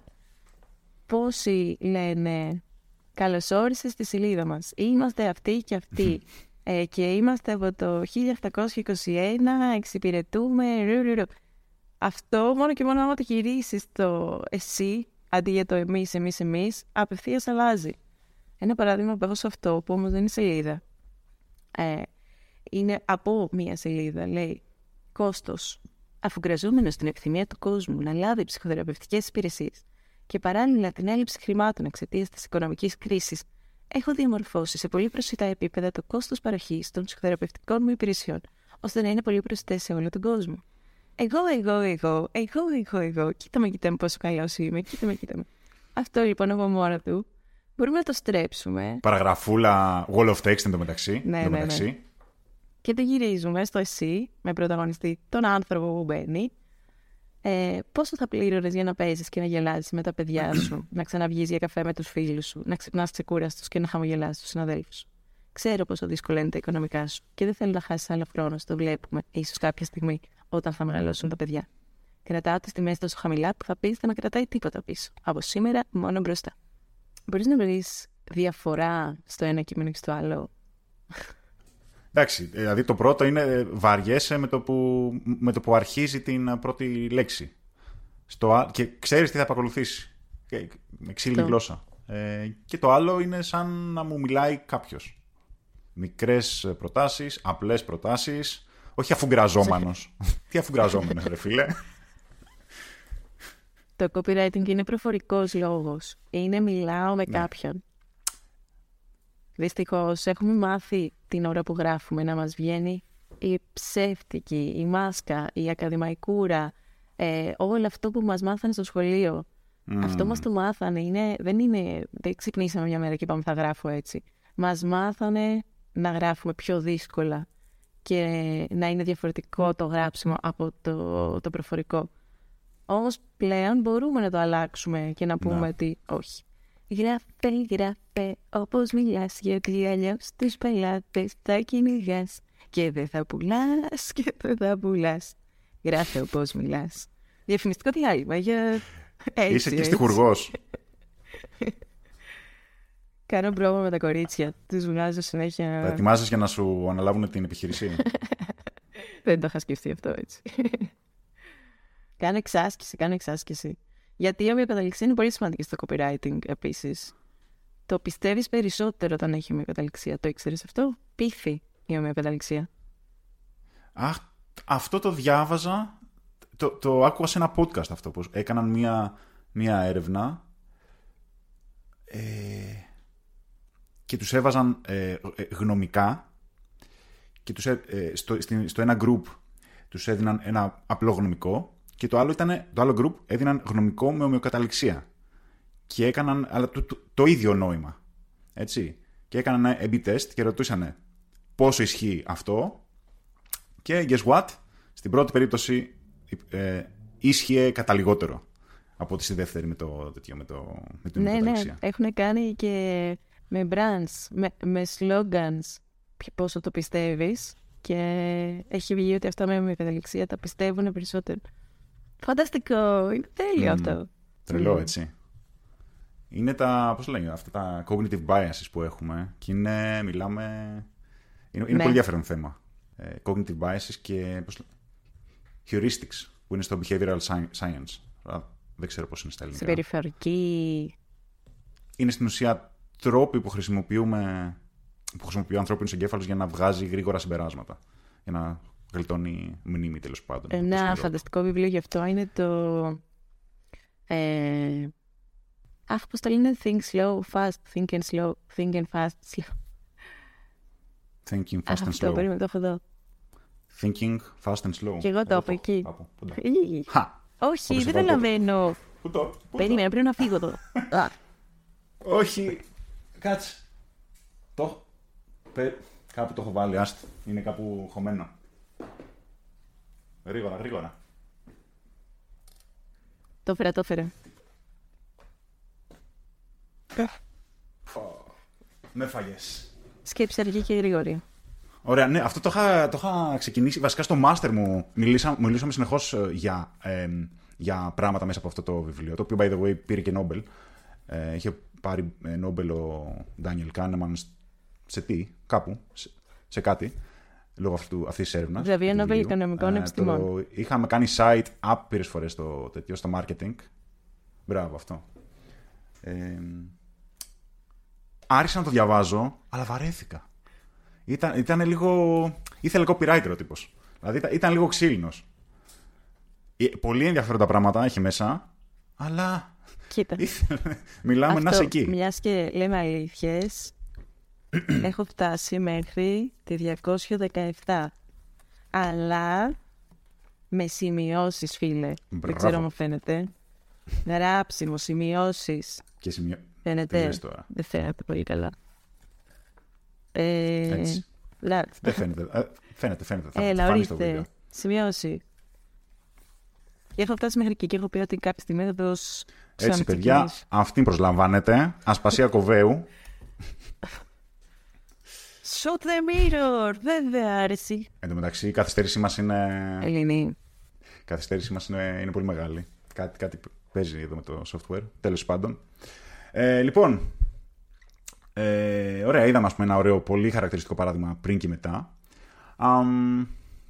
πόσοι λένε «Καλώς όρισες στη σελίδα μας. Είμαστε αυτοί και αυτοί. ε, και είμαστε από το χίλια επτακόσια είκοσι ένα, εξυπηρετούμε...» ρου, ρου, ρου. Αυτό μόνο και μόνο άμα το γυρίσεις το εσύ, αντί για το εμείς, εμείς, εμείς, απευθείας αλλάζει. Ένα παράδειγμα που έχω σε αυτό, που όμως δεν είναι σελίδα. Ε, είναι από μία σελίδα. Λέει «Κόστος. Αφουγκραζόμενος στην επιθυμία του κόσμου να λάβει ψυχοθεραπευτικές υπηρεσίες και παράλληλα την έλλειψη χρημάτων εξαιτίας της οικονομικής κρίσης, έχω διαμορφώσει σε πολύ προσιτά επίπεδα το κόστος παροχής των ψυχοθεραπευτικών μου υπηρεσιών, ώστε να είναι πολύ προσιτές σε όλο τον κόσμο. Εγώ, εγώ, εγώ, εγώ, εγώ, εγώ, κοίτα με, κοίτα με πόσο καλός είμαι, κοίτα με, κοίτα με». Αυτό λοιπόν από μόνο του μπορούμε να το στρέψουμε. Παραγραφούλα wall of text εντωμεταξύ. Ναι, ναι, μεταξύ. ναι. Και το γυρίζουμε στο εσύ, με πρωταγωνιστή τον άνθρωπο που μπαίνει. Ε, πόσο θα πλήρωνες για να παίζεις και να γελάζεις με τα παιδιά σου, να ξαναβγείς για καφέ με τους φίλους σου, να ξυπνάς ξεκούραστος και να χαμογελάσεις τους συναδέλφους σου. Ξέρω πόσο δύσκολα είναι τα οικονομικά σου και δεν θέλω να χάσεις άλλο χρόνο. Το βλέπουμε, ίσως κάποια στιγμή, όταν θα μεγαλώσουν τα παιδιά. Κρατάω τις τιμές τόσο χαμηλά που θα πεις δεν με κρατάει τίποτα πίσω. Από σήμερα μόνο μπροστά. Μπορείς να βρεις διαφορά στο ένα κείμενο και στο άλλο? Εντάξει, δηλαδή το πρώτο είναι βαριέσαι με το που, με το που αρχίζει την πρώτη λέξη. Στο, και ξέρεις τι θα επακολουθήσει. Με ξύλινη γλώσσα. Ε, και το άλλο είναι σαν να μου μιλάει κάποιος. Μικρές προτάσεις, απλές προτάσεις. Όχι αφουγκραζόμενος. Τι αφουγκραζόμενος, ρε φίλε. Το copywriting είναι προφορικός λόγος. Είναι μιλάω με ναι. κάποιον. Δυστυχώς έχουμε μάθει την ώρα που γράφουμε να μας βγαίνει η ψεύτικη, η μάσκα, η ακαδημαϊκούρα, ε, όλο αυτό που μας μάθανε στο σχολείο. Mm. Αυτό μας το μάθανε. Είναι, δεν, είναι, δεν ξυπνήσαμε μια μέρα και είπαμε θα γράφω έτσι. Μας μάθανε να γράφουμε πιο δύσκολα και να είναι διαφορετικό το γράψιμο από το, το προφορικό. Όμως πλέον μπορούμε να το αλλάξουμε και να πούμε ότι όχι. Γράφε, γράφε όπως μιλάς, γιατί αλλιώς τους πελάτες θα κυνηγάς και δεν θα πουλάς και δεν θα πουλάς. Γράφε όπως μιλάς. Διαφημιστικό διάλειμμα για έτσι. Είσαι και στιχουργός. Κάνω πρόβλημα με τα κορίτσια. Τους βγάζω συνέχεια. Τα ετοιμάζεις για να σου αναλάβουν την επιχείρηση? Δεν το είχα σκεφτεί αυτό έτσι. Κάνω εξάσκηση, κάνω εξάσκηση. Γιατί η ομοιοκαταληξία είναι πολύ σημαντική στο copywriting επίσης. Το πιστεύεις περισσότερο όταν έχει ομοιοκαταληξία. Το ήξερες αυτό? Πείθει η ομοιοκαταληξία. Αχ, αυτό το διάβαζα. Το, το άκουγα σε ένα podcast αυτό. Πως έκαναν μία, μία έρευνα ε, και τους έβαζαν ε, γνωμικά και τους, ε, στο, στην, στο ένα group τους έδιναν ένα απλό γνωμικό και Και το άλλο, ήταν, το άλλο group έδιναν γνωμικό με ομοιοκαταληξία. Και έκαναν αλλά το, το, το ίδιο νόημα. Έτσι. Και έκαναν ένα έι μπι test και ρωτούσαν πόσο ισχύει αυτό. Και guess what? Στην πρώτη περίπτωση ε, ίσχυε κατά λιγότερο από ότι στη δεύτερη με, το, τέτοιο, με, το, με την ομοιοκαταληξία. Ναι, ναι. Έχουν κάνει και με brands, με, με slogans πόσο το πιστεύεις. Και έχει βγει ότι αυτά με ομοιοκαταληξία τα πιστεύουν περισσότερο. Φανταστικό! Είναι τέλειο mm, αυτό. Τρελό, έτσι. Είναι τα, πώς λένε, αυτά τα cognitive biases που έχουμε και είναι, μιλάμε, είναι, είναι ναι. πολύ ενδιαφέρον θέμα. Ε, cognitive biases και πώς λένε, heuristics που είναι στο behavioral science. Δεν ξέρω πώς είναι στα ελληνικά. Συμπεριφορική. Είναι στην ουσία τρόποι που χρησιμοποιούμε, που χρησιμοποιούν ανθρώπινους εγκέφαλους για να βγάζει γρήγορα συμπεράσματα. Για να γλιτώνει μνήμη, τέλος πάντων. Ένα φανταστικό βιβλίο γι' αυτό είναι το... Ε, αχ, πώς το λένε, think slow, fast, think and slow, think and fast, slow. Thinking fast αχ, and αυτό, slow. περίμενε, το έχω εδώ. Thinking fast and slow. Και εγώ το έχω εκεί. Χα! Όχι, δεν το λαβαίνω. Πού το? Περίμενε, πρέπει να φύγω εδώ. Όχι, κάτσε. Το... Κάπου το έχω βάλει, άστο. Είναι κάπου χωμένο. Γρήγορα, γρήγορα. Το έφερα, το έφερα. Με φαγες. Σκέψη αργή και γρήγορη. Ωραία, ναι, αυτό το είχα, το είχα ξεκινήσει. Βασικά στο μάστερ μου μιλήσα, μιλήσαμε συνεχώς για, ε, για πράγματα μέσα από αυτό το βιβλίο. Το οποίο, by the way, πήρε και Νόμπελ. Ε, είχε πάρει Νόμπελ ο Ντάνιελ Κάνεμαν σε τι, κάπου, σε, σε κάτι, λόγω αυτού, αυτής της έρευνας. Βραβείο Νόμπελ Οικονομικών ε, Επιστημών. Το, είχαμε κάνει site άπειρες φορές στο, τέτοιο, στο marketing. Μπράβο, αυτό. Ε, άρχισα να το διαβάζω, αλλά βαρέθηκα. Ήταν, ήταν λίγο... Ήθελε copywriter ο τύπος. Δηλαδή ήταν, ήταν λίγο ξύλινος. Πολύ ενδιαφέροντα πράγματα έχει μέσα, αλλά... Κοίτα. Ήθελε... Μιλάμε αυτό, να είσαι εκεί. Μιας και λέμε αλήθειες, έχω φτάσει μέχρι τη διακόσια δεκαεπτά. Αλλά με σημειώσεις, φίλε. Μπράβο. Δεν ξέρω αν μου φαίνεται. Γράψιμο, σημειώσεις. Και σημειο... Φαίνεται. Δεν φαίνεται πολύ καλά. Ε, Έτσι. Λά... Δεν φαίνεται. Ε, φαίνεται, φαίνεται. Θα Έλα, φάνει στο ορίστε. βίντεο. Σημειώσει. Και έχω φτάσει μέχρι εκεί και έχω πει ότι κάποια στιγμή θα δώσω. Έτσι, παιδιά, αυτήν προσλαμβάνεται. Ασπασία Κοβέου. Shot the mirror, βέβαια, αρέσει. Εν τω μεταξύ, η καθυστέρησή μας είναι... Ελληνή. Η καθυστέρησή μας είναι, είναι πολύ μεγάλη. Κάτι, κάτι παίζει εδώ με το software. Τέλος πάντων. Ε, λοιπόν, ε, ωραία, είδαμε ας πούμε, ένα ωραίο, πολύ χαρακτηριστικό παράδειγμα πριν και μετά. Um,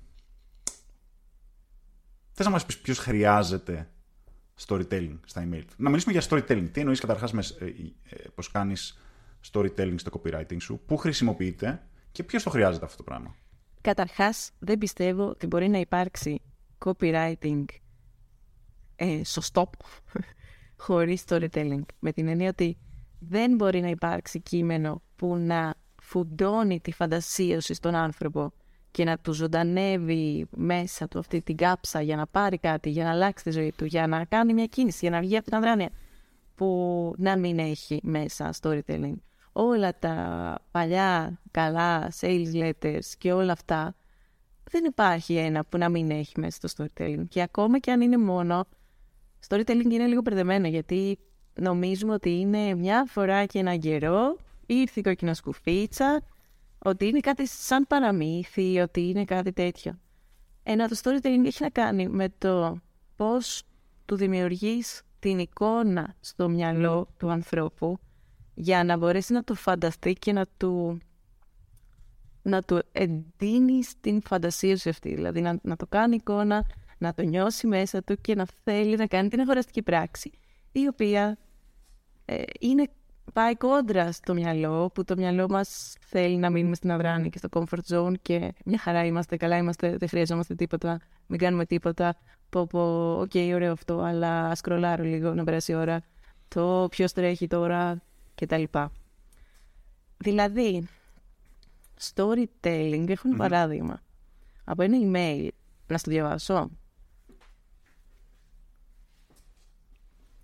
θες να μας πεις ποιος χρειάζεται storytelling στα email? Να μιλήσουμε για storytelling. Τι εννοείς καταρχάς με ε, ε, πώς κάνεις storytelling στο copywriting σου, πού χρησιμοποιείται και ποιος το χρειάζεται αυτό το πράγμα? Καταρχάς, δεν πιστεύω ότι μπορεί να υπάρξει copywriting ε, σωστό χωρίς storytelling. Με την έννοια ότι δεν μπορεί να υπάρξει κείμενο που να φουντώνει τη φαντασίωση στον άνθρωπο και να του ζωντανεύει μέσα του αυτή την κάψα για να πάρει κάτι, για να αλλάξει τη ζωή του, για να κάνει μια κίνηση, για να βγει από την αδράνεια, που να μην έχει μέσα storytelling. Όλα τα παλιά καλά sales letters και όλα αυτά, δεν υπάρχει ένα που να μην έχει μέσα το storytelling. Και ακόμα και αν είναι μόνο, storytelling είναι λίγο μπερδεμένο, γιατί νομίζουμε ότι είναι μια φορά και έναν καιρό, ήρθε η κόκκινα σκουφίτσα, ότι είναι κάτι σαν παραμύθι, ότι είναι κάτι τέτοιο. Ένα το storytelling έχει να κάνει με το πώς του δημιουργείς την εικόνα στο μυαλό του ανθρώπου για να μπορέσει να το φανταστεί και να του, να του εντείνεις την φαντασίωση αυτή. Δηλαδή να, να το κάνει εικόνα, να το νιώσει μέσα του και να θέλει να κάνει την αγοραστική πράξη, η οποία ε, είναι, πάει κόντρα στο μυαλό, που το μυαλό μας θέλει να μείνουμε στην αδράνεια και στο comfort zone και μια χαρά είμαστε, καλά είμαστε, δεν χρειαζόμαστε τίποτα, μην κάνουμε τίποτα. Πω πω, οκ, okay, ωραίο αυτό, αλλά ας σκρολάρω λίγο να περάσει η ώρα. Το ποιος τρέχει τώρα κτλ. Δηλαδή, storytelling, έχω ένα mm-hmm. παράδειγμα από ένα email. Να στο διαβάσω.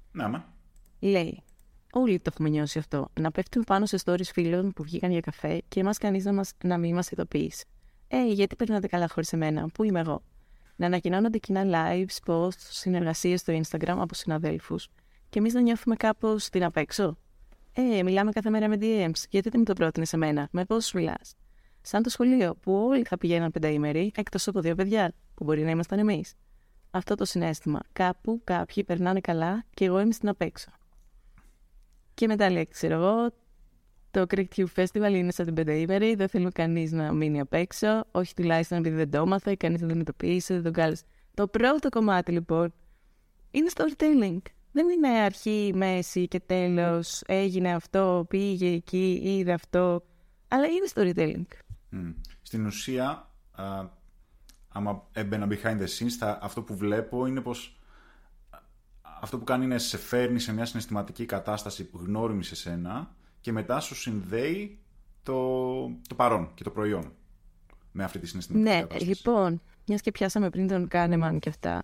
Ναι, ναι. Λέει, όλοι το έχουμε νιώσει αυτό. Να πέφτουν πάνω σε stories φίλων που βγήκαν για καφέ και εμάς κανείς να, μας, να μην μας ειδοποιήσει. Ε, γιατί περνάτε καλά χωρίς εμένα, πού είμαι εγώ. Να ανακοινώνονται κοινά lives, posts, συνεργασίες στο Instagram από συναδέλφους και εμείς να νιώθουμε κάπως την απ' έξω. Ε, μιλάμε κάθε μέρα με ντι εμς, γιατί δεν μου το πρότεινε σε μένα, με πόσους μιλάς. Σαν το σχολείο που όλοι θα πηγαίναν πενταήμεροι, εκτός από δύο παιδιά, που μπορεί να ήμασταν εμείς. Αυτό το συναίσθημα. Κάπου κάποιοι περνάνε καλά και εγώ είμαι στην απ' έξω. Και μετά λέει, ξέρω εγώ, το Creek Tube Festival είναι σαν την πενταήμερη, δεν θέλω κανείς να μείνει απ' έξω, όχι τουλάχιστον επειδή δεν το έμαθε, κανείς δεν το ποιήσε, δεν τον κάλεσε. Το πρώτο κομμάτι λοιπόν είναι storytelling. Δεν είναι αρχή, μέση και τέλος, έγινε αυτό, πήγε εκεί, είδε αυτό, αλλά είναι storytelling. Mm. Στην ουσία, α, άμα έμπαινα behind the scenes, θα, αυτό που βλέπω είναι πως αυτό που κάνει είναι σε φέρνει σε μια συναισθηματική κατάσταση γνώριμη σε σένα και μετά σου συνδέει το, το παρόν και το προϊόν με αυτή τη συναισθηματική ναι, κατάσταση. Ναι, λοιπόν, μιας και πιάσαμε πριν τον Κάνεμαν και αυτά.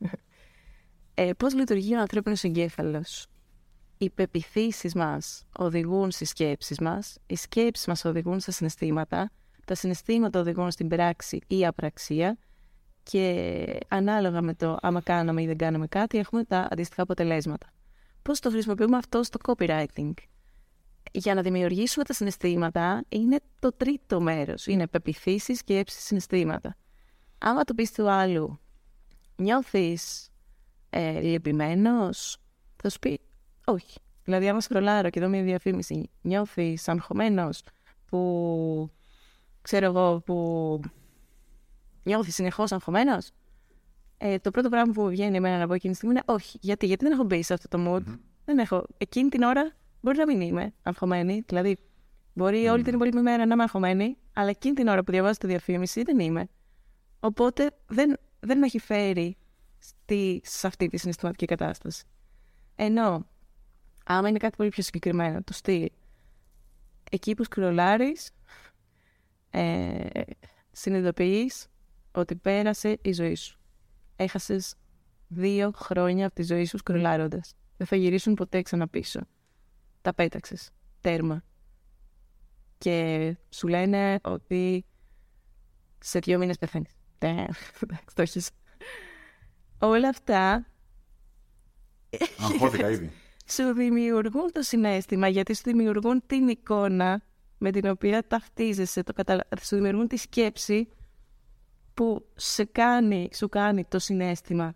Ε, πώς λειτουργεί ο ανθρώπινος εγκέφαλος. Οι πεποιθήσεις μας οδηγούν στις σκέψεις μας, οι σκέψεις μας οδηγούν στα συναισθήματα, τα συναισθήματα οδηγούν στην πράξη ή απραξία και ανάλογα με το άμα κάναμε ή δεν κάναμε κάτι έχουμε τα αντίστοιχα αποτελέσματα. Πώς το χρησιμοποιούμε αυτό στο copywriting. Για να δημιουργήσουμε τα συναισθήματα είναι το τρίτο μέρος. Είναι πεποιθήσεις, σκέψεις, συναισθήματα. Άμα το πεις του άλλου, νιώθεις ε, λυπημένος, θα σου πει όχι. Δηλαδή, άμα σκρολάρω και δω μια διαφήμιση, νιώθεις αγχωμένος, που ξέρω εγώ, που νιώθεις συνεχώς αγχωμένος, ε, το πρώτο πράγμα που μου βγαίνει εμένα να πω εκείνη τη στιγμή είναι όχι. Γιατί, γιατί δεν έχω μπει σε αυτό το mood. Mm-hmm. Δεν έχω. Εκείνη την ώρα μπορεί να μην είμαι αγχωμένη. Δηλαδή, μπορεί mm-hmm. όλη την υπόλοιπη μέρα να είμαι αγχωμένη, αλλά εκείνη την ώρα που διαβάζω τη διαφήμιση δεν είμαι. Οπότε δεν, δεν με έχει φέρει στη, σε αυτή τη συναισθηματική κατάσταση. Ενώ, άμα είναι κάτι πολύ πιο συγκεκριμένο, το στυλ, εκεί που σκρολάρεις, ε, συνειδητοποιείς ότι πέρασε η ζωή σου. Έχασες δύο χρόνια από τη ζωή σου σκρολάροντας. Δεν θα γυρίσουν ποτέ ξανά πίσω. Τα πέταξες. Τέρμα. Και σου λένε ότι σε δύο μήνες πεθαίνεις. Το έχεις. Όλα αυτά αγχώθηκα ήδη. Σου δημιουργούν το συναίσθημα, γιατί σου δημιουργούν την εικόνα με την οποία ταυτίζεσαι, το καταλα... σου δημιουργούν τη σκέψη που σε κάνει, σου κάνει το συναίσθημα.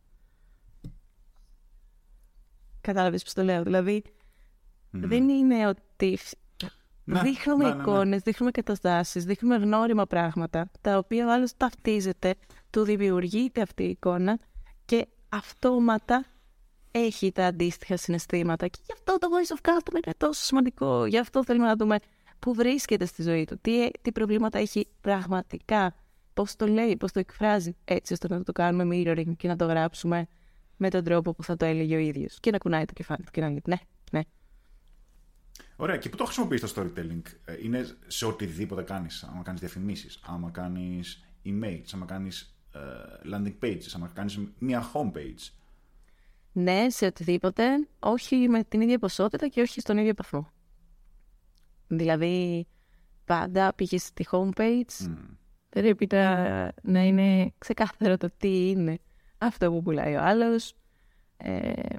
Κατάλαβες πώς το λέω. Δηλαδή, mm. δεν είναι ότι να, δείχνουμε να, εικόνες, να, να. δείχνουμε καταστάσεις, δείχνουμε γνώριμα πράγματα, τα οποία ο άλλος ταυτίζεται, του δημιουργείται αυτή η εικόνα και αυτόματα έχει τα αντίστοιχα συναισθήματα. Και γι' αυτό το voice of customer είναι τόσο σημαντικό. Γι' αυτό θέλουμε να δούμε πού βρίσκεται στη ζωή του, τι, τι προβλήματα έχει πραγματικά, πώς το λέει, πώς το εκφράζει, έτσι ώστε να το κάνουμε mirroring και να το γράψουμε με τον τρόπο που θα το έλεγε ο ίδιος. Και να κουνάει το κεφάλι του και να λέει ναι, ναι. Ωραία, και πού το χρησιμοποιείς το storytelling? Είναι σε οτιδήποτε κάνεις. Άμα κάνεις διαφημίσεις, άμα κάνεις emails, άμα κάνεις uh, landing pages, άμα κάνεις μια homepage. Ναι, σε οτιδήποτε, όχι με την ίδια ποσότητα και όχι στον ίδιο βαθμό. Δηλαδή, πάντα πήγες στη homepage, mm. πρέπει να, να είναι ξεκάθαρο το τι είναι αυτό που πουλάει ο άλλος. Ε,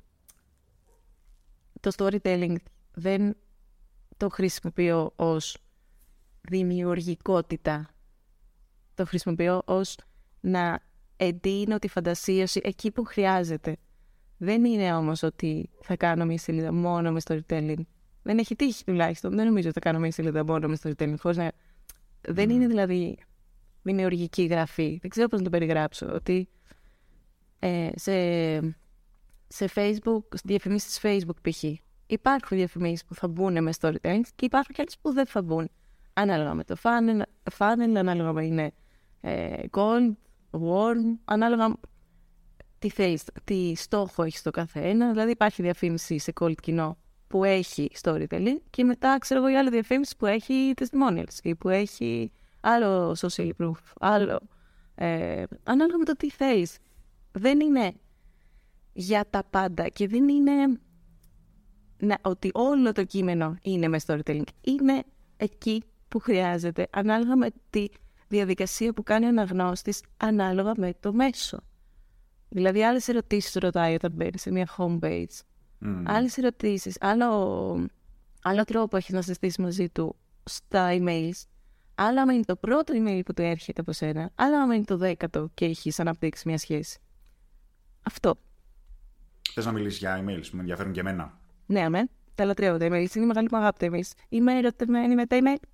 το storytelling δεν το χρησιμοποιώ ως δημιουργικότητα. Το χρησιμοποιώ ως να εντείνω τη φαντασίωση εκεί που χρειάζεται. Δεν είναι όμως ότι θα κάνω μια σελίδα μόνο με storytelling. Δεν έχει τύχει τουλάχιστον. Δεν νομίζω ότι θα κάνω μια σελίδα μόνο με storytelling. Χωρίς να... mm. Δεν είναι δηλαδή δημιουργική γραφή. Δεν ξέρω πώς να το περιγράψω. Ότι ε, σε, σε Facebook, διαφημίσεις Facebook π.χ. υπάρχουν διαφημίσεις που θα μπουν με storytelling και υπάρχουν και άλλες που δεν θα μπουν. Ανάλογα με το funnel, funnel ανάλογα με είναι ε, gold, warm, ανάλογα τι θέλεις, τι στόχο έχει στο καθένα. Δηλαδή υπάρχει διαφήμιση σε cold κοινό που έχει storytelling και μετά ξέρω εγώ η άλλη διαφήμιση που έχει testimonials ή που έχει άλλο social proof, άλλο. Ε, ανάλογα με το τι θέλεις. Δεν είναι για τα πάντα. Και δεν είναι να, ότι όλο το κείμενο είναι με storytelling. Είναι εκεί που χρειάζεται, ανάλογα με τη διαδικασία που κάνει ο αναγνώστης, ανάλογα με το μέσο. Δηλαδή, άλλες ερωτήσεις ρωτάει όταν μπαίνει σε μια homepage. Mm. Άλλες ερωτήσεις, άλλο, άλλο τρόπο έχει να συζητήσει μαζί του στα emails. Άλλο άμα είναι το πρώτο email που του έρχεται από σένα, άλλο άμα είναι το δέκατο και έχεις αναπτύξει μια σχέση. Αυτό. Θες να μιλήσεις για emails που με ενδιαφέρουν και εμένα? Ναι, αμέ. Τα λατρεύω τα emails. Είναι η μεγάλη μου αγάπη τα emails. Είμαι ερωτευμένη με τα email.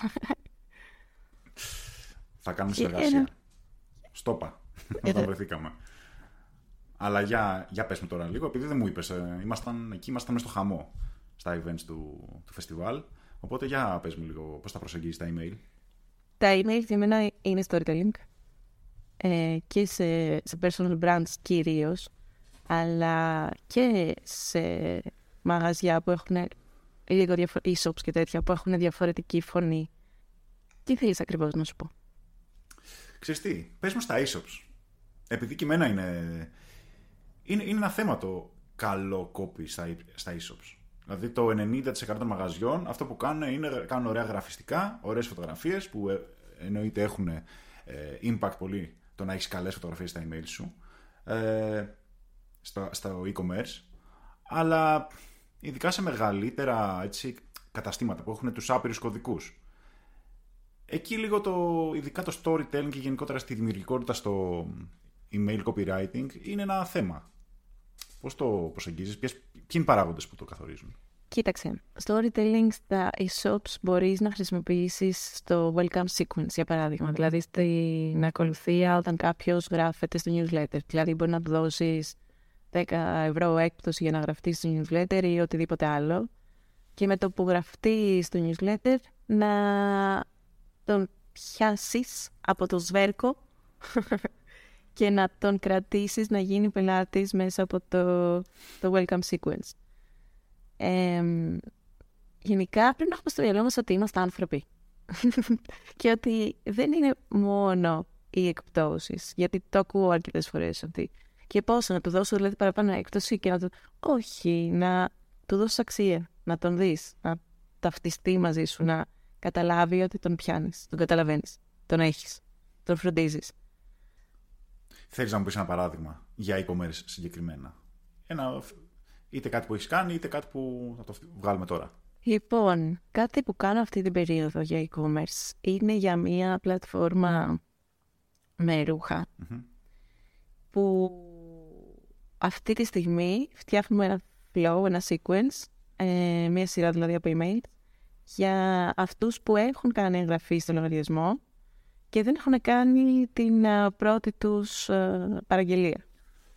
Θα κάνουμε συνεργασία. Στόπα. Όταν βρεθήκαμε. Αλλά για, για πες μου τώρα λίγο, επειδή δεν μου είπες, ε, ήμασταν εκεί, ήμασταν μέσα στο χαμό στα events του, του φεστιβάλ. Οπότε για πες μου λίγο πώς θα προσεγγίσεις τα email. Τα email για μένα είναι storytelling ε, και σε, σε personal brands κυρίως, αλλά και σε μαγαζιά που έχουν λίγο διαφορετικά, e-shops και τέτοια, που έχουν διαφορετική φωνή. Τι θέλεις ακριβώς να σου πω? Ξέρεις τι, πες μου στα e-shops. Επειδή και εμένα είναι, είναι, είναι ένα θέμα το καλό copy στα, στα e-shops. Δηλαδή το ενενήντα τοις εκατό των μαγαζιών αυτό που κάνουν είναι κάνουν ωραία γραφιστικά, ωραίες φωτογραφίες που ε, εννοείται έχουν ε, impact πολύ το να έχεις καλές φωτογραφίες στα email σου, ε, στο, στο e-commerce, αλλά ειδικά σε μεγαλύτερα έτσι, καταστήματα που έχουν τους άπειρους κωδικούς. Εκεί λίγο το, ειδικά το storytelling και γενικότερα στη δημιουργικότητα στο email copywriting είναι ένα θέμα. Πώς το προσεγγίζεις, ποιες, ποιοι είναι οι παράγοντες που το καθορίζουν? Κοίταξε, storytelling στα e-shops μπορείς να χρησιμοποιήσεις στο welcome sequence, για παράδειγμα. Mm. Δηλαδή στην ακολουθία όταν κάποιος γράφεται στο newsletter. Δηλαδή μπορεί να του δώσεις δέκα ευρώ έκπτωση για να γραφτεί στο newsletter ή οτιδήποτε άλλο. Και με το που γραφτεί στο newsletter να τον πιάσεις από το σβέρκο και να τον κρατήσεις να γίνει πελάτης μέσα από το, το welcome sequence. Ε, γενικά πρέπει να έχουμε στο μυαλό μας ότι είμαστε άνθρωποι και ότι δεν είναι μόνο οι εκπτώσεις, γιατί το ακούω αρκετές φορές ότι και πόσο να του δώσω δηλαδή παραπάνω έκπτωση και να του... όχι, να του δώσεις αξία, να τον δεις, να ταυτιστεί μαζί σου, να καταλάβει ότι τον πιάνεις, τον καταλαβαίνεις, τον έχεις, τον φροντίζεις. Θέλεις να μου πεις ένα παράδειγμα για e-commerce συγκεκριμένα? Ένα, είτε κάτι που έχεις κάνει, είτε κάτι που θα το βγάλουμε τώρα. Λοιπόν, κάτι που κάνω αυτή την περίοδο για e-commerce είναι για μια πλατφόρμα με ρούχα mm-hmm. που αυτή τη στιγμή φτιάχνουμε ένα flow, ένα sequence, ε, μια σειρά δηλαδή από email για αυτούς που έχουν κάνει εγγραφή στο λογαριασμό και δεν έχουν κάνει την uh, πρώτη τους uh, παραγγελία.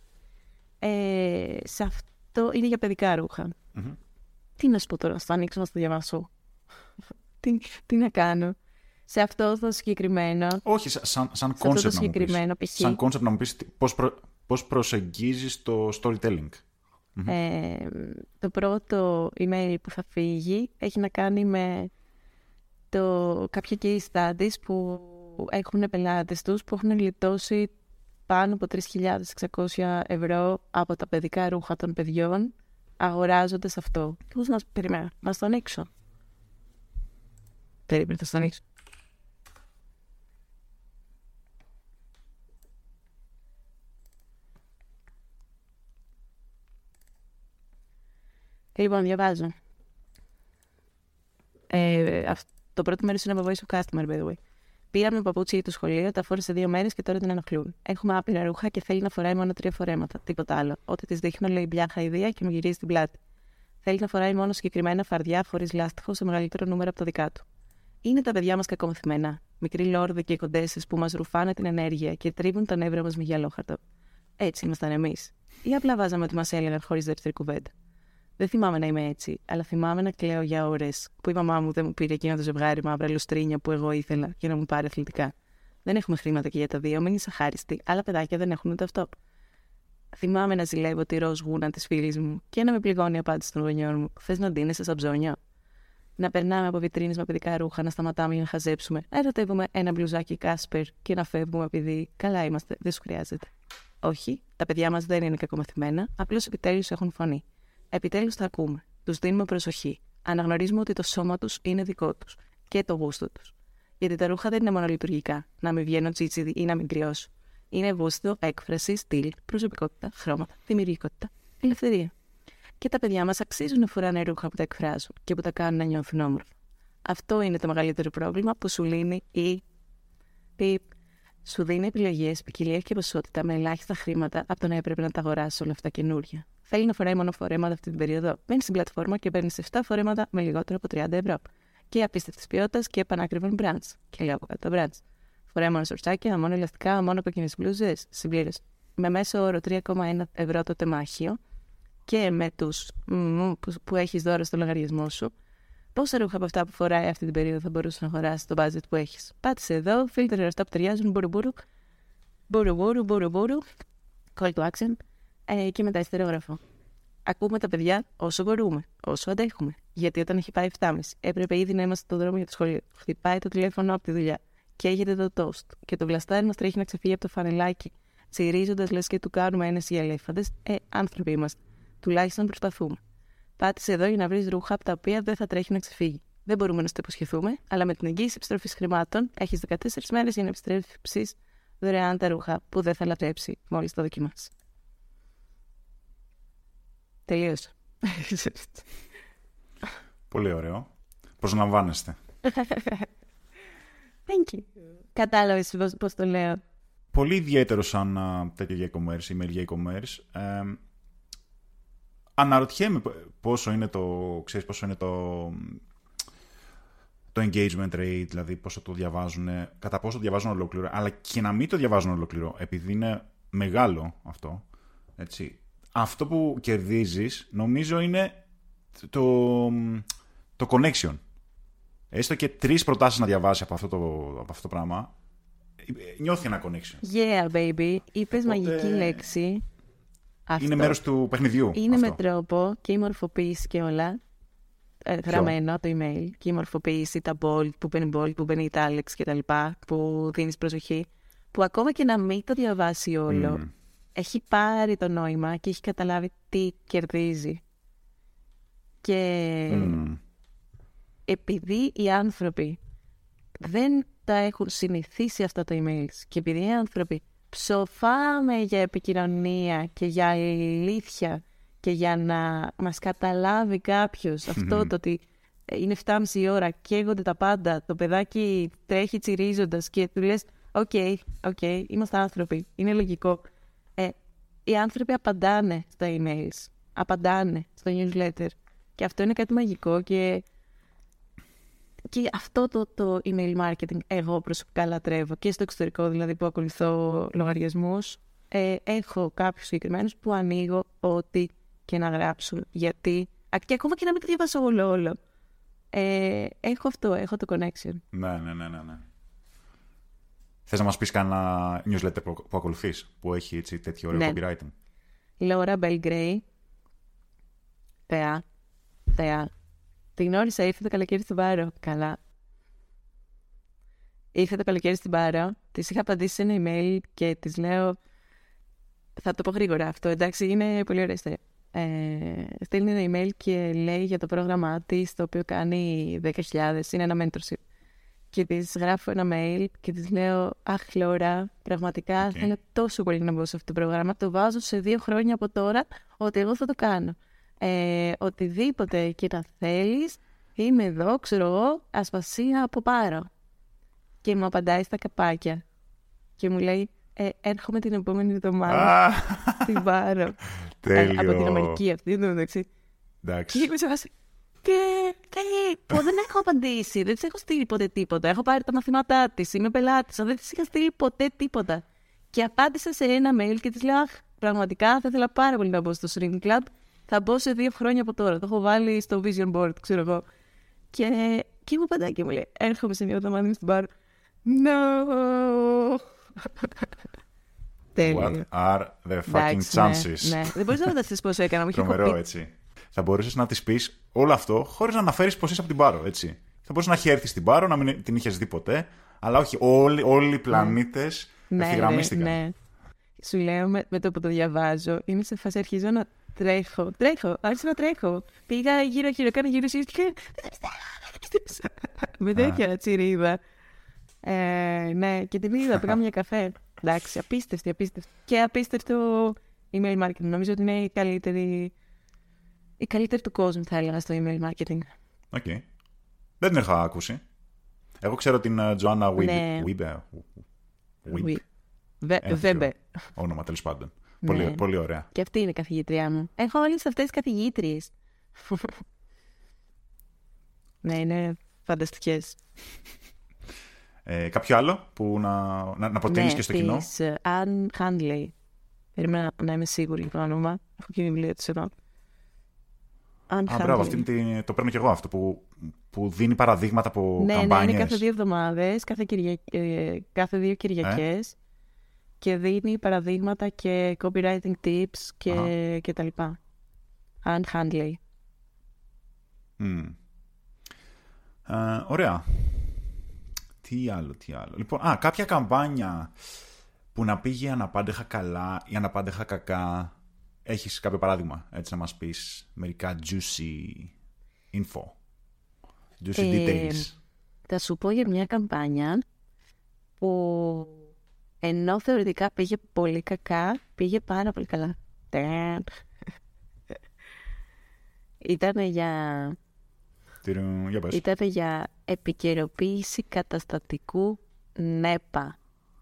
Ε, σε αυτό είναι για παιδικά ρούχα. Mm-hmm. Τι να σου πω τώρα, να το ανοίξω, να το διαβάσω. τι, τι να κάνω. Σε αυτό το συγκεκριμένο... Όχι, σαν, σαν concept να μου πεις. Σαν concept να μου πεις πώς, προ, πώς προσεγγίζεις το storytelling. Ε, το πρώτο email που θα φύγει έχει να κάνει με το, κάποια case studies που έχουν πελάτες τους που έχουν γλιτώσει πάνω από τρεις χιλιάδες εξακόσια ευρώ από τα παιδικά ρούχα των παιδιών αγοράζοντας αυτό. Και πώς να περιμένω, να στο ανοίξω. Περίμενε, θα στο ανοίξω. Λοιπόν, διαβάζω. Ε, αυτό, το πρώτο μέρος είναι από Voice of Customer, by the way. Πήραμε παπούτσι για το σχολείο, τα φόρεσε δύο μέρες και τώρα την ενοχλούν. Έχουμε άπειρα ρούχα και θέλει να φοράει μόνο τρία φορέματα. Τίποτα άλλο. Ό,τι τη δείχνω λέει μπλιά χαϊδία και μου γυρίζει την πλάτη. Θέλει να φοράει μόνο συγκεκριμένα φαρδιά χωρίς λάστιχο σε μεγαλύτερο νούμερο από τα δικά του. Είναι τα παιδιά μας κακομαθημένα. Μικροί λόρδοι και κοντέσσες που μας ρουφάνε την ενέργεια και τρίβουν τα νεύρα μας με γυαλόχαρτο. Έτσι ήμασταν εμείς. Ή απλά βάζαμε ότι μας έλεγαν χωρίς δεύτερη κουβέντα. Δεν θυμάμαι να είμαι έτσι, αλλά θυμάμαι να κλαίω για ώρες που η μαμά μου δεν μου πήρε εκείνο το ζευγάρι μαύρα λουστρίνια που εγώ ήθελα για να μου πάρει αθλητικά. Δεν έχουμε χρήματα και για τα δύο, μην είσαι αχάριστη, άλλα παιδάκια δεν έχουν ούτε αυτό. Θυμάμαι να ζηλεύω τη ροζ γούνα τη φίλη μου και να με πληγώνει η απάντηση των γονιών μου. Θε να ντύνεσαι σαν ψώνιο. Να περνάμε από βιτρίνες με παιδικά ρούχα, να σταματάμε για να χαζέψουμε, να ερωτεύουμε ένα μπλουζάκι Κάσπερ και να φεύγουμε επειδή καλά είμαστε, δεν σου χρειάζεται. Όχι, τα παιδιά μας δεν είναι κακομαθημένα, απλώς επιτέλους έχουν φωνή. Επιτέλους τα ακούμε. Τους δίνουμε προσοχή. Αναγνωρίζουμε ότι το σώμα τους είναι δικό τους και το γούστο τους. Γιατί τα ρούχα δεν είναι μόνο λειτουργικά, να μην βγαίνω τσίτσι ή να μην κρυώσω. Είναι γούστο, έκφραση, στυλ, προσωπικότητα, χρώματα, δημιουργικότητα, ελευθερία. Και τα παιδιά μας αξίζουν να φοράνε ρούχα που τα εκφράζουν και που τα κάνουν να νιώθουν όμορφα. Αυτό είναι το μεγαλύτερο πρόβλημα που σου λύνει η πιπ. Σου δίνει επιλογές, ποικιλία και ποσότητα με ελάχιστα χρήματα από το να έπρεπε να τα αγοράσει όλα αυτά καινούρια. Θέλει να φοράει μόνο φορέματα αυτή την περίοδο. Μπαίνει στην πλατφόρμα και παίρνει επτά φορέματα με λιγότερο από τριάντα ευρώ. Και απίστευτη ποιότητα και πανάκριβων brands. Και λέω από κάτω brands. Φοράει μόνο σορτσάκια, μόνο ελαστικά, μόνο κόκκινες μπλούζες. Συμπλήρωση. Με μέσο όρο τρία κόμμα ένα ευρώ το τεμάχιο και με τους που, που έχει δώρο στο λογαριασμό σου. Πόσα ρούχα από αυτά που φοράει αυτή την περίοδο θα μπορούσε να αγοράσει το budget που έχει. Πάτησε εδώ, φίλτρε αυτά που ταιριάζουν, μπουρουμπουρου, μπουρουμπουρου, μπουρουμπουρου, call to action ε, και μετά ιστερόγραφο. Ακούμε τα παιδιά όσο μπορούμε, όσο αντέχουμε. Γιατί όταν έχει πάει επτά και μισή, έπρεπε ήδη να είμαστε στο δρόμο για το σχολείο. Χτυπάει το τηλέφωνο από τη δουλειά. Καίγεται το toast. Και το γλαστάρι μας τρέχει να ξεφύγει από το φανελάκι, τσιρίζοντας λες και του κάνουμε ένεση για ελέφαντες. Ε, άνθρωποι είμαστε. Τουλάχιστον προσπαθούμε. Πάτησε εδώ για να βρει ρούχα από τα οποία δεν θα τρέχει να ξεφύγει. Δεν μπορούμε να στο υποσχεθούμε, αλλά με την εγγύηση επιστροφής χρημάτων έχει δεκατέσσερις μέρες για να επιστρέψεις δωρεάν τα ρούχα που δεν θα λατρέψει μόλις το δοκιμάσει. Τελείωσα. Πολύ ωραίο. Προσλαμβάνεστε. Thank you. Κατάλαβες πώς το λέω. Πολύ ιδιαίτερο σαν uh, τέτοιο για e-commerce, email για e-commerce. Ε, αναρωτιέμαι πόσο είναι το, ξέρεις, πόσο είναι το, το engagement rate, δηλαδή πόσο το διαβάζουν, κατά πόσο το διαβάζουν ολόκληρο, αλλά και να μην το διαβάζουν ολόκληρο, επειδή είναι μεγάλο αυτό, έτσι. Αυτό που κερδίζεις, νομίζω, είναι το, το connection. Έστω και τρεις προτάσεις να διαβάσει από αυτό το, από αυτό το πράγμα, νιώθει ένα connection. Yeah, baby. Είπες Οπότε... μαγική λέξη. Αυτό. Είναι μέρος του παιχνιδιού. Είναι αυτό. Με τρόπο και η μορφοποίηση και όλα. Ε, γραμμένο το email και η μορφοποίηση, τα bold, που μπαίνει bold, που μπαίνει italics και τα λοιπά, που δίνεις προσοχή. Που ακόμα και να μην το διαβάσει όλο, mm. έχει πάρει το νόημα και έχει καταλάβει τι κερδίζει. Και mm. επειδή οι άνθρωποι δεν τα έχουν συνηθίσει αυτά τα emails και επειδή οι άνθρωποι ψοφάμε για επικοινωνία και για ηλίθια και για να μας καταλάβει κάποιος αυτό το ότι είναι επτά και μισή ώρα, καίγονται τα πάντα, το παιδάκι τρέχει τσιρίζοντας και του λες οκ, okay, οκ, okay, είμαστε άνθρωποι, είναι λογικό. Ε, οι άνθρωποι απαντάνε στα emails, απαντάνε στο newsletter και αυτό είναι κάτι μαγικό και, και αυτό το, το email marketing εγώ προσωπικά λατρεύω και στο εξωτερικό δηλαδή που ακολουθώ λογαριασμούς ε, έχω κάποιους συγκεκριμένους που ανοίγω ό,τι και να γράψουν γιατί και ακόμα και να μην το διαβάσω όλο όλο ε, έχω αυτό, έχω το connection. Ναι, ναι, ναι, ναι, ναι. Θες να μας πεις κανένα newsletter που, που ακολουθείς, που έχει έτσι, τέτοιο ωραίο ναι. copywriting? Laura Belgray. Θεά. Θεά. Τη γνώρισα, ήρθε το καλοκαίρι στην Πάρο. Καλά. Ήρθε το καλοκαίρι στην Πάρο. Της είχα απαντήσει σε ένα email και της λέω... Θα το πω γρήγορα αυτό, εντάξει, είναι πολύ ωραία ιστορία. Ε, στέλνει ένα email και λέει για το πρόγραμμά της, το οποίο κάνει δέκα χιλιάδες, είναι ένα mentorship. Και της γράφω ένα mail και της λέω «Αχ, Λόρα, πραγματικά okay. θέλω τόσο πολύ να μπω σε αυτό το πρόγραμμα. Το βάζω σε δύο χρόνια από τώρα ότι εγώ θα το κάνω. Ε, οτιδήποτε και να θέλεις, είμαι εδώ, ξέρω εγώ, ασπασία από Πάρο». Και μου απαντάει στα καπάκια και μου λέει ε, «Έρχομαι την επόμενη εβδομάδα στην Πάρο». Τέλειο. Ε, από την Αμερική αυτή, δεν μεταξύ. Εντάξει. Και είμαι σε βάση... Και, και που δεν έχω απαντήσει, δεν της έχω στείλει ποτέ τίποτα. Έχω πάρει τα μαθήματά της, είμαι πελάτης, δεν της είχα στείλει ποτέ τίποτα. Και απάντησα σε ένα mail και της λέω: Αχ, πραγματικά θα ήθελα πάρα πολύ να μπω στο Shrink Club. Θα μπω σε δύο χρόνια από τώρα. Το έχω βάλει στο Vision Board, ξέρω εγώ. Και, και μου απαντάει και μου λέει: Έρχομαι σε μια εβδομάδα στην Πάρο. No! What are the fucking chances? Ναι, ναι. Δεν μπορείς να φανταστείς πόσο έκανα. Τρομερό, έτσι. Θα μπορούσες να της πεις όλο αυτό χωρίς να αναφέρεις πως είσαι από την Πάρο, έτσι. Θα μπορούσες να έχει έρθει στην Πάρο, να μην την είχες δει ποτέ, αλλά όχι, όλοι, όλοι οι πλανήτες ναι, ευθυγραμμίστηκαν. Ναι, ναι. σου λέω με, με το που το διαβάζω, είμαι σε φάση αρχίζω να τρέχω. Τρέχω, άρχισα να τρέχω. Πήγα γύρω-γύρω, κάνα γύρω και. Με τέτοια τσιρίδα. Ε, ναι, και την είδα, πήγα μια καφέ. Εντάξει, απίστευτη, απίστευτη. Και απίστευτο email marketing. Νομίζω ότι είναι η καλύτερη, η καλύτερη του κόσμου, θα έλεγα, στο email marketing. Οκ. Okay. Δεν την είχα ακούσει. Εγώ ξέρω την Joanna Weber. Βέμπε. Όνομα, τέλος πάντων. Πολύ, ναι. Πολύ ωραία. Και αυτή είναι η καθηγήτριά μου. Έχω όλες αυτές τις καθηγήτριες. Ναι, είναι φανταστικές. Ε, κάποιο άλλο που να, να, να προτείνεις, ναι, και στο κοινό? Ναι, Anne Handley. Περίμενα να είμαι σίγουρη για το όνομα. Έχω και βιβλίο της εδώ. Α, μπράβο, αυτή τη, το παίρνω και εγώ αυτό που, που δίνει παραδείγματα από ναι, καμπάνιες. Ναι, είναι κάθε δύο εβδομάδες, κάθε, Κυρια... κάθε δύο Κυριακές. Ε? Και δίνει παραδείγματα και copywriting tips και, και τα λοιπά. Anne Handley. Mm. Uh, ωραία. Τι άλλο, τι άλλο. Λοιπόν, α, κάποια καμπάνια που να πήγε αναπάντεχα καλά ή αναπάντεχα κακά. Έχεις κάποιο παράδειγμα, έτσι, να μας πεις μερικά juicy info, juicy ε, details? Θα σου πω για μια καμπάνια που ενώ θεωρητικά πήγε πολύ κακά, πήγε πάρα πολύ καλά. Ήτανε για... Ήτανε για επικαιροποίηση καταστατικού νέπα.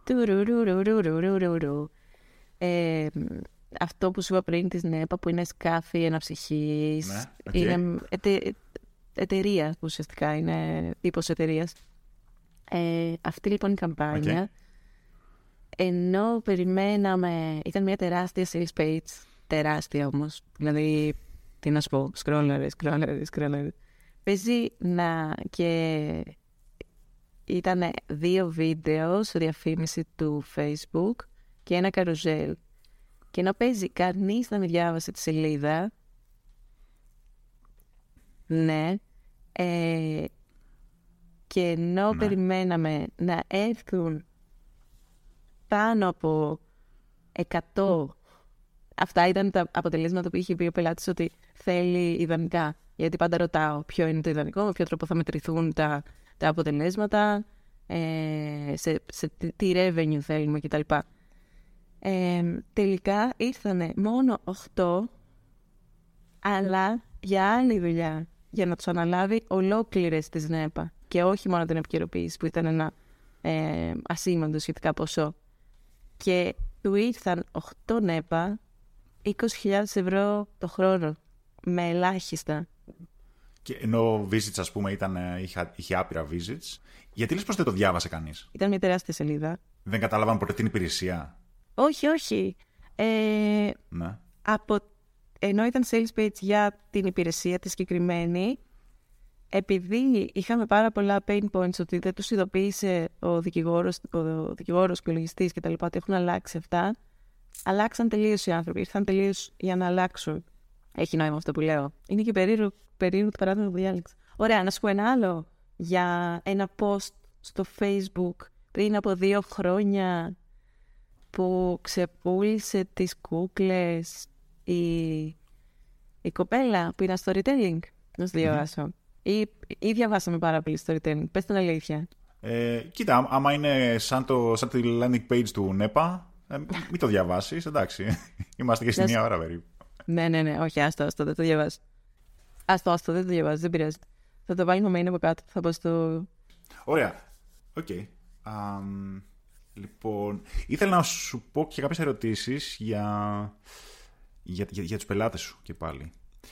Ε, αυτό που σου είπα πριν της νέπα, που είναι σκάφη αναψυχής, ναι, okay. Είναι εται, εταιρεία που ουσιαστικά είναι τύπος εταιρείας. Ε, αυτή λοιπόν η καμπάνια, okay. Ενώ περιμέναμε, ήταν μια τεράστια sales page, τεράστια όμως, δηλαδή τι να σου πω, σκρόλαρες, σκρόλαρες, σκρόλαρες. Παίζει να και ήταν δύο βίντεο σε διαφήμιση του Facebook και ένα καρουζέλ. Και ενώ παίζει, κανείς δεν διάβασε τη σελίδα. Ναι. Ε, και ενώ ναι. περιμέναμε να έρθουν πάνω από εκατό. Αυτά ήταν τα αποτελέσματα που είχε πει ο πελάτης ότι θέλει ιδανικά. Γιατί πάντα ρωτάω ποιο είναι το ιδανικό, με ποιο τρόπο θα μετρηθούν τα, τα αποτελέσματα, ε, σε, σε τι revenue θέλουμε κτλ. Ε, τελικά ήρθανε μόνο οκτώ, αλλά για άλλη δουλειά, για να τους αναλάβει ολόκληρες της ΝΕΠΑ και όχι μόνο την επικαιροποίηση που ήταν ένα ε, ασήμαντο σχετικά ποσό. Και του ήρθαν οκτώ ΝΕΠΑ, είκοσι χιλιάδες ευρώ το χρόνο, με ελάχιστα. Και ενώ visits, ας πούμε, ήταν, είχε, είχε άπειρα visits, γιατί λες πως δεν το διάβασε κανείς? Ήταν μια τεράστια σελίδα. Δεν κατάλαβαν ποτέ την υπηρεσία? Όχι, όχι. Ε, ναι. από, ενώ ήταν sales page για την υπηρεσία τη συγκεκριμένη, επειδή είχαμε πάρα πολλά pain points ότι δεν τους ειδοποίησε ο δικηγόρος, ο δικηγόρος και ο λογιστής και τα λοιπά, ότι έχουν αλλάξει αυτά, αλλάξαν τελείως οι άνθρωποι. Ήρθαν τελείως για να αλλάξουν. Έχει νόημα αυτό που λέω. Είναι και περίεργο, περίεργο το παράδειγμα που διάλεξα. Ωραία, να σου πω ένα άλλο για ένα post στο Facebook πριν από δύο χρόνια που ξεπούλησε τις κούκλες η, η κοπέλα που ήταν storytelling. Να σου διαβάσω. Mm-hmm. Ή, ή διαβάσαμε πάρα πολύ storytelling. Πες την αλήθεια. Ε, κοίτα, άμα είναι σαν, το, σαν τη landing page του ΝΕΠΑ, ε, μην το διαβάσεις, εντάξει. Είμαστε και στη μία ώρα περίπου. Ναι, ναι, ναι, όχι, άστο, άστο, δεν το διαβάζω. Άστο, άστο, δεν το διαβάζω, δεν πειράζει. Θα το βάλει με main από κάτω, θα πω στο... Ωραία, οκ. Okay. Um, λοιπόν, ήθελα να σου πω και κάποιες ερωτήσεις για, για, για, για τους πελάτες σου και πάλι.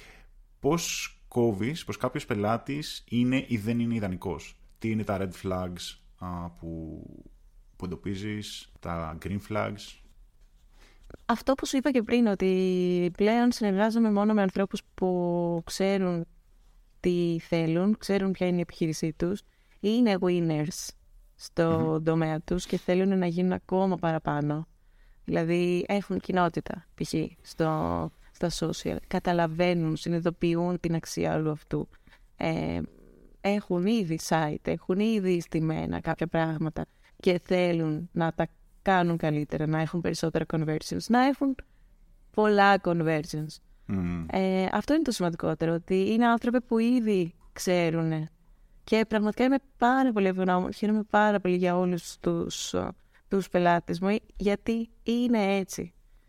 Πώς κόβεις, πως κάποιος πελάτης είναι ή δεν είναι ιδανικός? Τι είναι τα red flags uh, που, που εντοπίζεις, τα green flags? Αυτό που σου είπα και πριν, ότι πλέον συνεργάζομαι μόνο με ανθρώπους που ξέρουν τι θέλουν, ξέρουν ποια είναι η επιχείρησή τους, είναι winners στο mm-hmm. τομέα τους και θέλουν να γίνουν ακόμα παραπάνω. Δηλαδή έχουν κοινότητα, π.χ. στο, στα social, καταλαβαίνουν, συνειδητοποιούν την αξία όλου αυτού. Ε, έχουν ήδη site, έχουν ήδη στημένα κάποια πράγματα και θέλουν να τα κάνουν καλύτερα, να έχουν περισσότερα conversions, να έχουν πολλά conversions. Mm. Ε, αυτό είναι το σημαντικότερο, ότι είναι άνθρωποι που ήδη ξέρουν. Και πραγματικά είμαι πάρα πολύ ευγνώμων, χαίρομαι πάρα πολύ για όλους τους, τους πελάτες μου, γιατί είναι έτσι.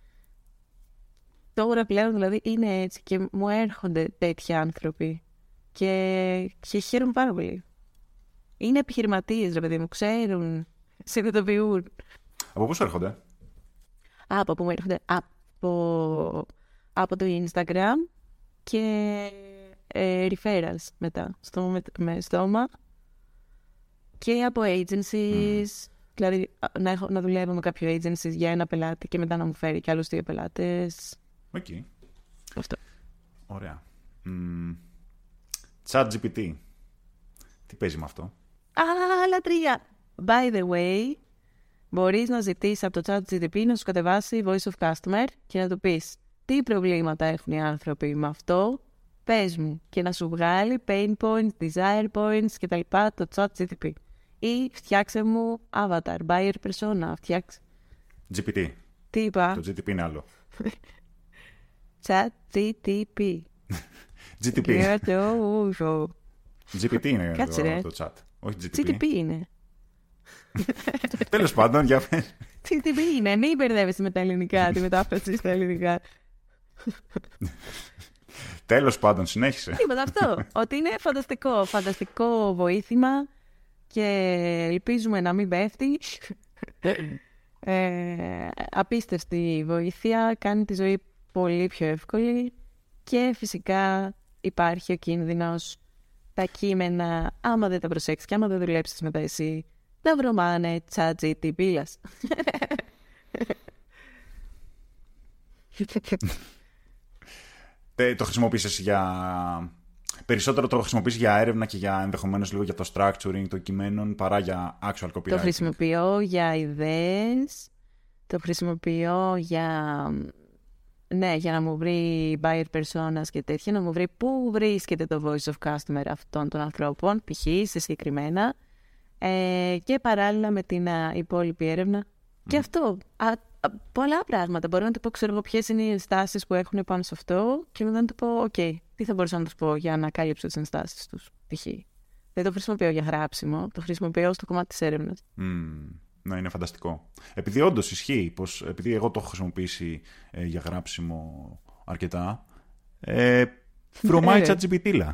Τώρα πλέον δηλαδή είναι έτσι και μου έρχονται τέτοιοι άνθρωποι και, και χαίρομαι πάρα πολύ. Είναι επιχειρηματίες, ρε παιδί μου, ξέρουν, συνειδητοποιούν. Από πού σου έρχονται? Α, από πού μου έρχονται? Από, από το Instagram και ε, referrals μετά, στο, με, με στόμα και από agencies, mm. δηλαδή να, έχω, να δουλεύω με κάποιο agencies για ένα πελάτη και μετά να μου φέρει και άλλους δύο πελάτες. Οκ. Okay. Αυτό. Ωραία. Mm. ChatGPT. Τι παίζει με αυτό? Α, λατρεία! By the way, μπορείς να ζητήσεις από το ChatGPT να σου κατεβάσει Voice of Customer και να του πεις τι προβλήματα έχουν οι άνθρωποι με αυτό, πες μου, και να σου βγάλει pain points, desire points κτλ. Το ChatGPT. Ή φτιάξε μου avatar, buyer persona, φτιάξε. τζι πι τι. Τι είπα? Το τζι τι πι είναι άλλο. ChatGPT. τζι τι πι. τζι πι τι είναι Κάτσε, το, ρε. το chat. Όχι τζι τι πι. τζι τι πι είναι. Τέλος πάντων, για πες. τζι τι πι είναι. Μην μπερδεύεσαι με τα ελληνικά, τη μετάφραση στα ελληνικά. Τέλος πάντων, συνέχισε. Τίποτα αυτό. Ότι είναι φανταστικό. Φανταστικό βοήθημα και ελπίζουμε να μην πέφτει. ε, απίστευτη βοήθεια. Κάνει τη ζωή πολύ πιο εύκολη. Και φυσικά υπάρχει ο κίνδυνος τα κείμενα, άμα δεν τα προσέξεις και άμα δεν δουλέψεις μετά εσύ, να βρωμάνε ChatGPT. Το χρησιμοποιήσεις για... Περισσότερο το χρησιμοποιείς για έρευνα και για ενδεχομένως λίγο για το structuring των κειμένων παρά για actual copywriting. Το χρησιμοποιώ για ιδέες, το χρησιμοποιώ για... Ναι, για να μου βρει buyer personas και τέτοια, να μου βρει πού βρίσκεται το voice of customer αυτών των ανθρώπων, π.χ. σε συγκεκριμένα, ε, και παράλληλα με την α, υπόλοιπη έρευνα. Mm. Και αυτό, α, α, πολλά πράγματα. Μπορώ να του πω, ξέρω εγώ, ποιες είναι οι ενστάσεις που έχουν πάνω σε αυτό και μετά να του πω, οκ, okay, τι θα μπορούσα να του πω για να κάλυψω τις ενστάσεις τους, π.χ. Δεν το χρησιμοποιώ για γράψιμο, το χρησιμοποιώ στο κομμάτι της έρευνας. Mm. Να είναι φανταστικό. Επειδή όντως ισχύει, πως, επειδή εγώ το έχω χρησιμοποιήσει ε, για γράψιμο αρκετά, ε, βρωμάει ChatGPT.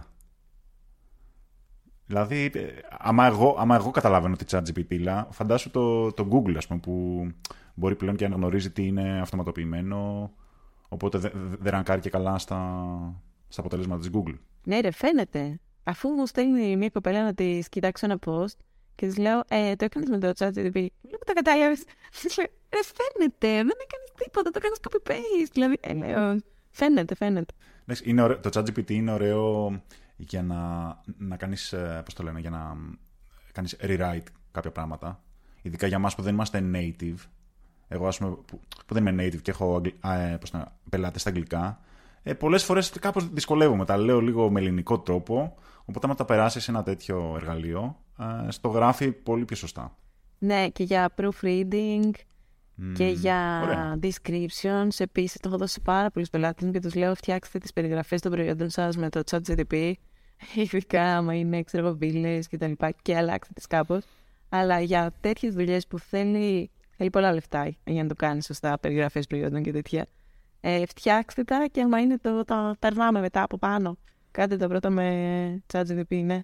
Δηλαδή, ε, άμα, εγώ, άμα εγώ καταλαβαίνω τη ChatGPT, φαντάσου το, το Google, ας πούμε, που μπορεί πλέον και να γνωρίζει τι είναι αυτοματοποιημένο, οπότε δεν δε, δε ρανκάρει και καλά στα, στα αποτελέσματα της Google. Ναι ρε, φαίνεται. Αφού μου στέλνει μια κοπέλα να της κοιτάξω ένα post, και της λέω, ε, το έκανες με το ChatGPT. Βλέπω τα κατάλαβες. Της λέω, ρε, φαίνεται, δεν έκανες τίποτα, το έκανες copy-paste. Δηλαδή, ε, λέω, φαίνεται, φαίνεται. Είναι ωραίο, το ChatGPT είναι ωραίο για να, να κάνεις, πώς το λένε, για να κάνεις rewrite κάποια πράγματα. Ειδικά για εμάς που δεν είμαστε native. Εγώ, ας πούμε, που, που δεν είμαι native και έχω ε, πώς να, πελάτες στα αγγλικά, ε, πολλές φορές κάπως δυσκολεύομαι. Τα λέω λίγο με ελληνικό τρόπο, οπότε άμα τα περάσεις σε ένα τέτοιο εργαλείο, στο γράφει πολύ πιο σωστά. Ναι, και για proofreading mm, και για ωραία. descriptions. Επίσης, το έχω δώσει σε πάρα πολλούς πελάτες μου και τους λέω, φτιάξτε τις περιγραφές των προϊόντων σας με το ChatGPT. Ειδικά, άμα είναι, ξέρω εγώ, βίλες και τα λοιπά, και αλλάξτε τις κάπως. Αλλά για τέτοιες δουλειές που θέλει, θέλει πολλά λεφτά για να το κάνει σωστά, περιγραφές προϊόντων και τέτοια, ε, φτιάξτε τα και άμα είναι το, τα περνάμε μετά από πάνω. Κάντε τα πρώτα με ChatGPT, ναι.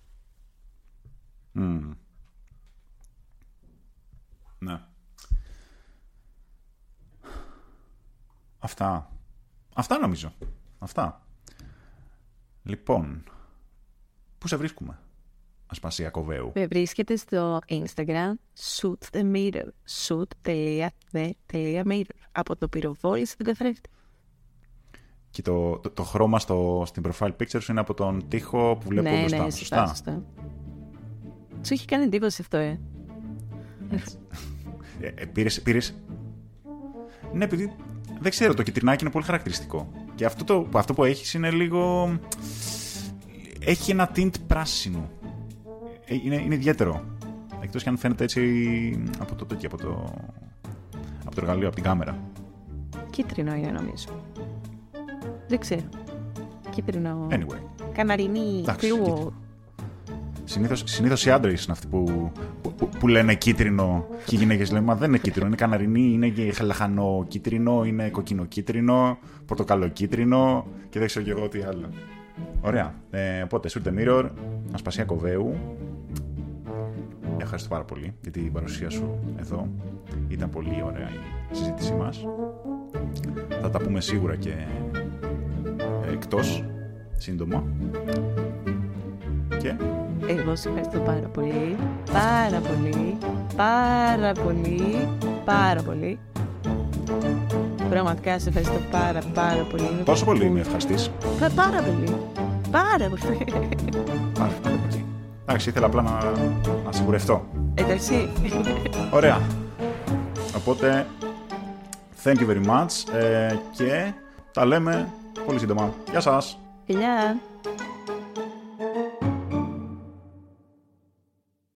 Mm. Ναι. Αυτά. Αυτά νομίζω. Αυτά. Λοιπόν, πού σε βρίσκουμε, Ασπασία Κοβέου? Με βρίσκεται στο Instagram shoot the mirror. shoot.the.mirror. Από το πυροβόλι στην καθρέφτη. Και το, το, το χρώμα στο, στην profile picture είναι από τον τοίχο που βλέπω ναι, μπροστά. Ναι, σωστά, σωστά. Σου είχε κάνει εντύπωση αυτό, ε. ε, ε πήρες, πήρες... Ναι, επειδή δεν ξέρω, το κυτρινάκι είναι πολύ χαρακτηριστικό. Και αυτό, το, αυτό που έχεις είναι λίγο... Έχει ένα tint πράσινο. Ε, είναι, είναι ιδιαίτερο. Εκτός και αν φαίνεται έτσι από το τέτοιο, από το, από το εργαλείο, από την κάμερα. Κίτρινο είναι νομίζω. Δεν ξέρω. Κίτρινο. Anyway. Καναρινή. Φιού. Συνήθως, συνήθως οι άντρες είναι αυτοί που, που, που, που λένε κίτρινο και οι γυναίκες λένε μα δεν είναι κίτρινο, είναι καναρινή, είναι λαχανό κίτρινο, είναι κοκκινό κίτρινο, πορτοκαλό κίτρινο και δεν ξέρω και εγώ τι άλλο. Ωραία. Ε, οπότε, Shoot the Mirror, Ασπασία Κοβέου. Ευχαριστώ πάρα πολύ για την παρουσία σου εδώ. Ήταν πολύ ωραία η συζήτησή μας. Θα τα πούμε σίγουρα και εκτός σύντομα. Και εγώ σε ευχαριστώ πάρα πολύ. Πάρα πολύ. Πάρα πολύ. Πάρα πολύ. Πραγματικά σε ευχαριστώ πάρα πάρα πολύ. Πόσο πολύ με ευχαριστείς? Πάρα πολύ. Πάρα πολύ. Πάρα πολύ. Εντάξει, ήθελα απλά να, να σιγουρευτώ. Εντάξει. Ωραία. Οπότε, thank you very much ε, και τα λέμε πολύ σύντομα. Γεια σας. Φιλιά.